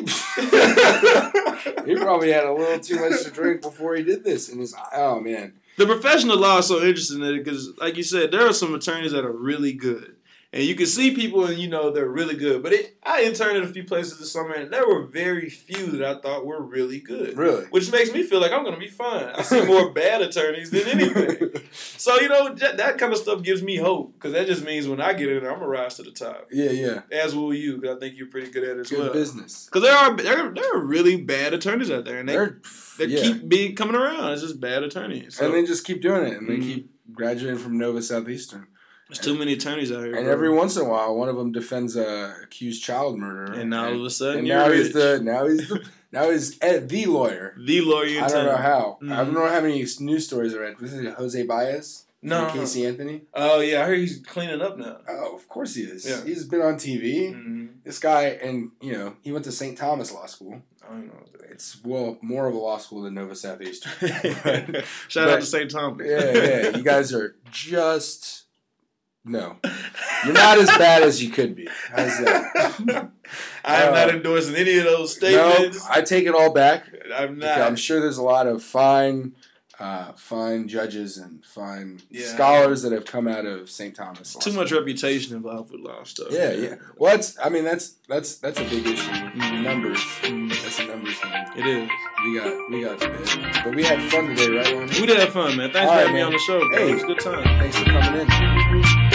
Speaker 1: he probably had a little too much to drink before he did this, and his oh man.
Speaker 2: The professional law is so interesting in it because, like you said, there are some attorneys that are really good. And you can see people and you know they're really good. But it, I interned at a few places this summer and there were very few that I thought were really good.
Speaker 1: Really?
Speaker 2: Which makes me feel like I'm going to be fine. I see more bad attorneys than anything. So, you know, that, that kind of stuff gives me hope because that just means when I get in there, I'm going to rise to the top.
Speaker 1: Yeah, yeah.
Speaker 2: As will you because I think you're pretty good at it as
Speaker 1: Good
Speaker 2: well.
Speaker 1: business.
Speaker 2: Because there are, there, there are really bad attorneys out there and they,
Speaker 1: They're
Speaker 2: they
Speaker 1: yeah.
Speaker 2: keep being coming around. It's just bad attorneys. So,
Speaker 1: and they just keep doing it, and they
Speaker 2: Mhm.
Speaker 1: keep graduating from Nova Southeastern.
Speaker 2: there's too many attorneys out here.
Speaker 1: And
Speaker 2: bro.
Speaker 1: every once in a while, one of them defends a accused child murderer.
Speaker 2: And now all of a sudden,
Speaker 1: and
Speaker 2: you're
Speaker 1: now
Speaker 2: rich.
Speaker 1: he's the now he's the now he's Ed, the lawyer.
Speaker 2: The lawyer in
Speaker 1: I don't
Speaker 2: town.
Speaker 1: know how.
Speaker 2: Mhm.
Speaker 1: I don't know how many news stories I read. Was it Jose Baez?
Speaker 2: No.
Speaker 1: From Casey Anthony?
Speaker 2: Oh, yeah, I heard he's cleaning up now.
Speaker 1: Oh, of course he is.
Speaker 2: Yeah.
Speaker 1: He's been on T V.
Speaker 2: Mm-hmm.
Speaker 1: This guy, and you know, he went to Saint Thomas Law School.
Speaker 2: I don't know what that is.
Speaker 1: It's well more of a law school than Nova Southeastern.
Speaker 2: Shout out
Speaker 1: but-
Speaker 2: to Saint Thomas.
Speaker 1: Yeah, yeah. You guys are just no. You're not as bad as you could be. How's that?
Speaker 2: I am
Speaker 1: Uh,
Speaker 2: not endorsing any of those
Speaker 1: No,
Speaker 2: statements.
Speaker 1: I take it all back.
Speaker 2: I'm
Speaker 1: Okay,
Speaker 2: not.
Speaker 1: I'm sure there's a lot of fine, uh, fine judges and fine
Speaker 2: Yeah.
Speaker 1: scholars that have come out of Saint Thomas. Law
Speaker 2: Too
Speaker 1: School.
Speaker 2: much reputation involved with law stuff.
Speaker 1: Yeah, yeah. Well, that's. I mean, that's that's that's a big issue.
Speaker 2: Mhm.
Speaker 1: Numbers.
Speaker 2: Mm,
Speaker 1: That's a numbers game.
Speaker 2: it is.
Speaker 1: We got we got bit. But we had fun today, right, Lonnie?
Speaker 2: We did have fun, man. Thanks
Speaker 1: All
Speaker 2: for
Speaker 1: right,
Speaker 2: having me
Speaker 1: man.
Speaker 2: on the show, bro.
Speaker 1: Hey.
Speaker 2: It was a good time.
Speaker 1: Thanks for coming in.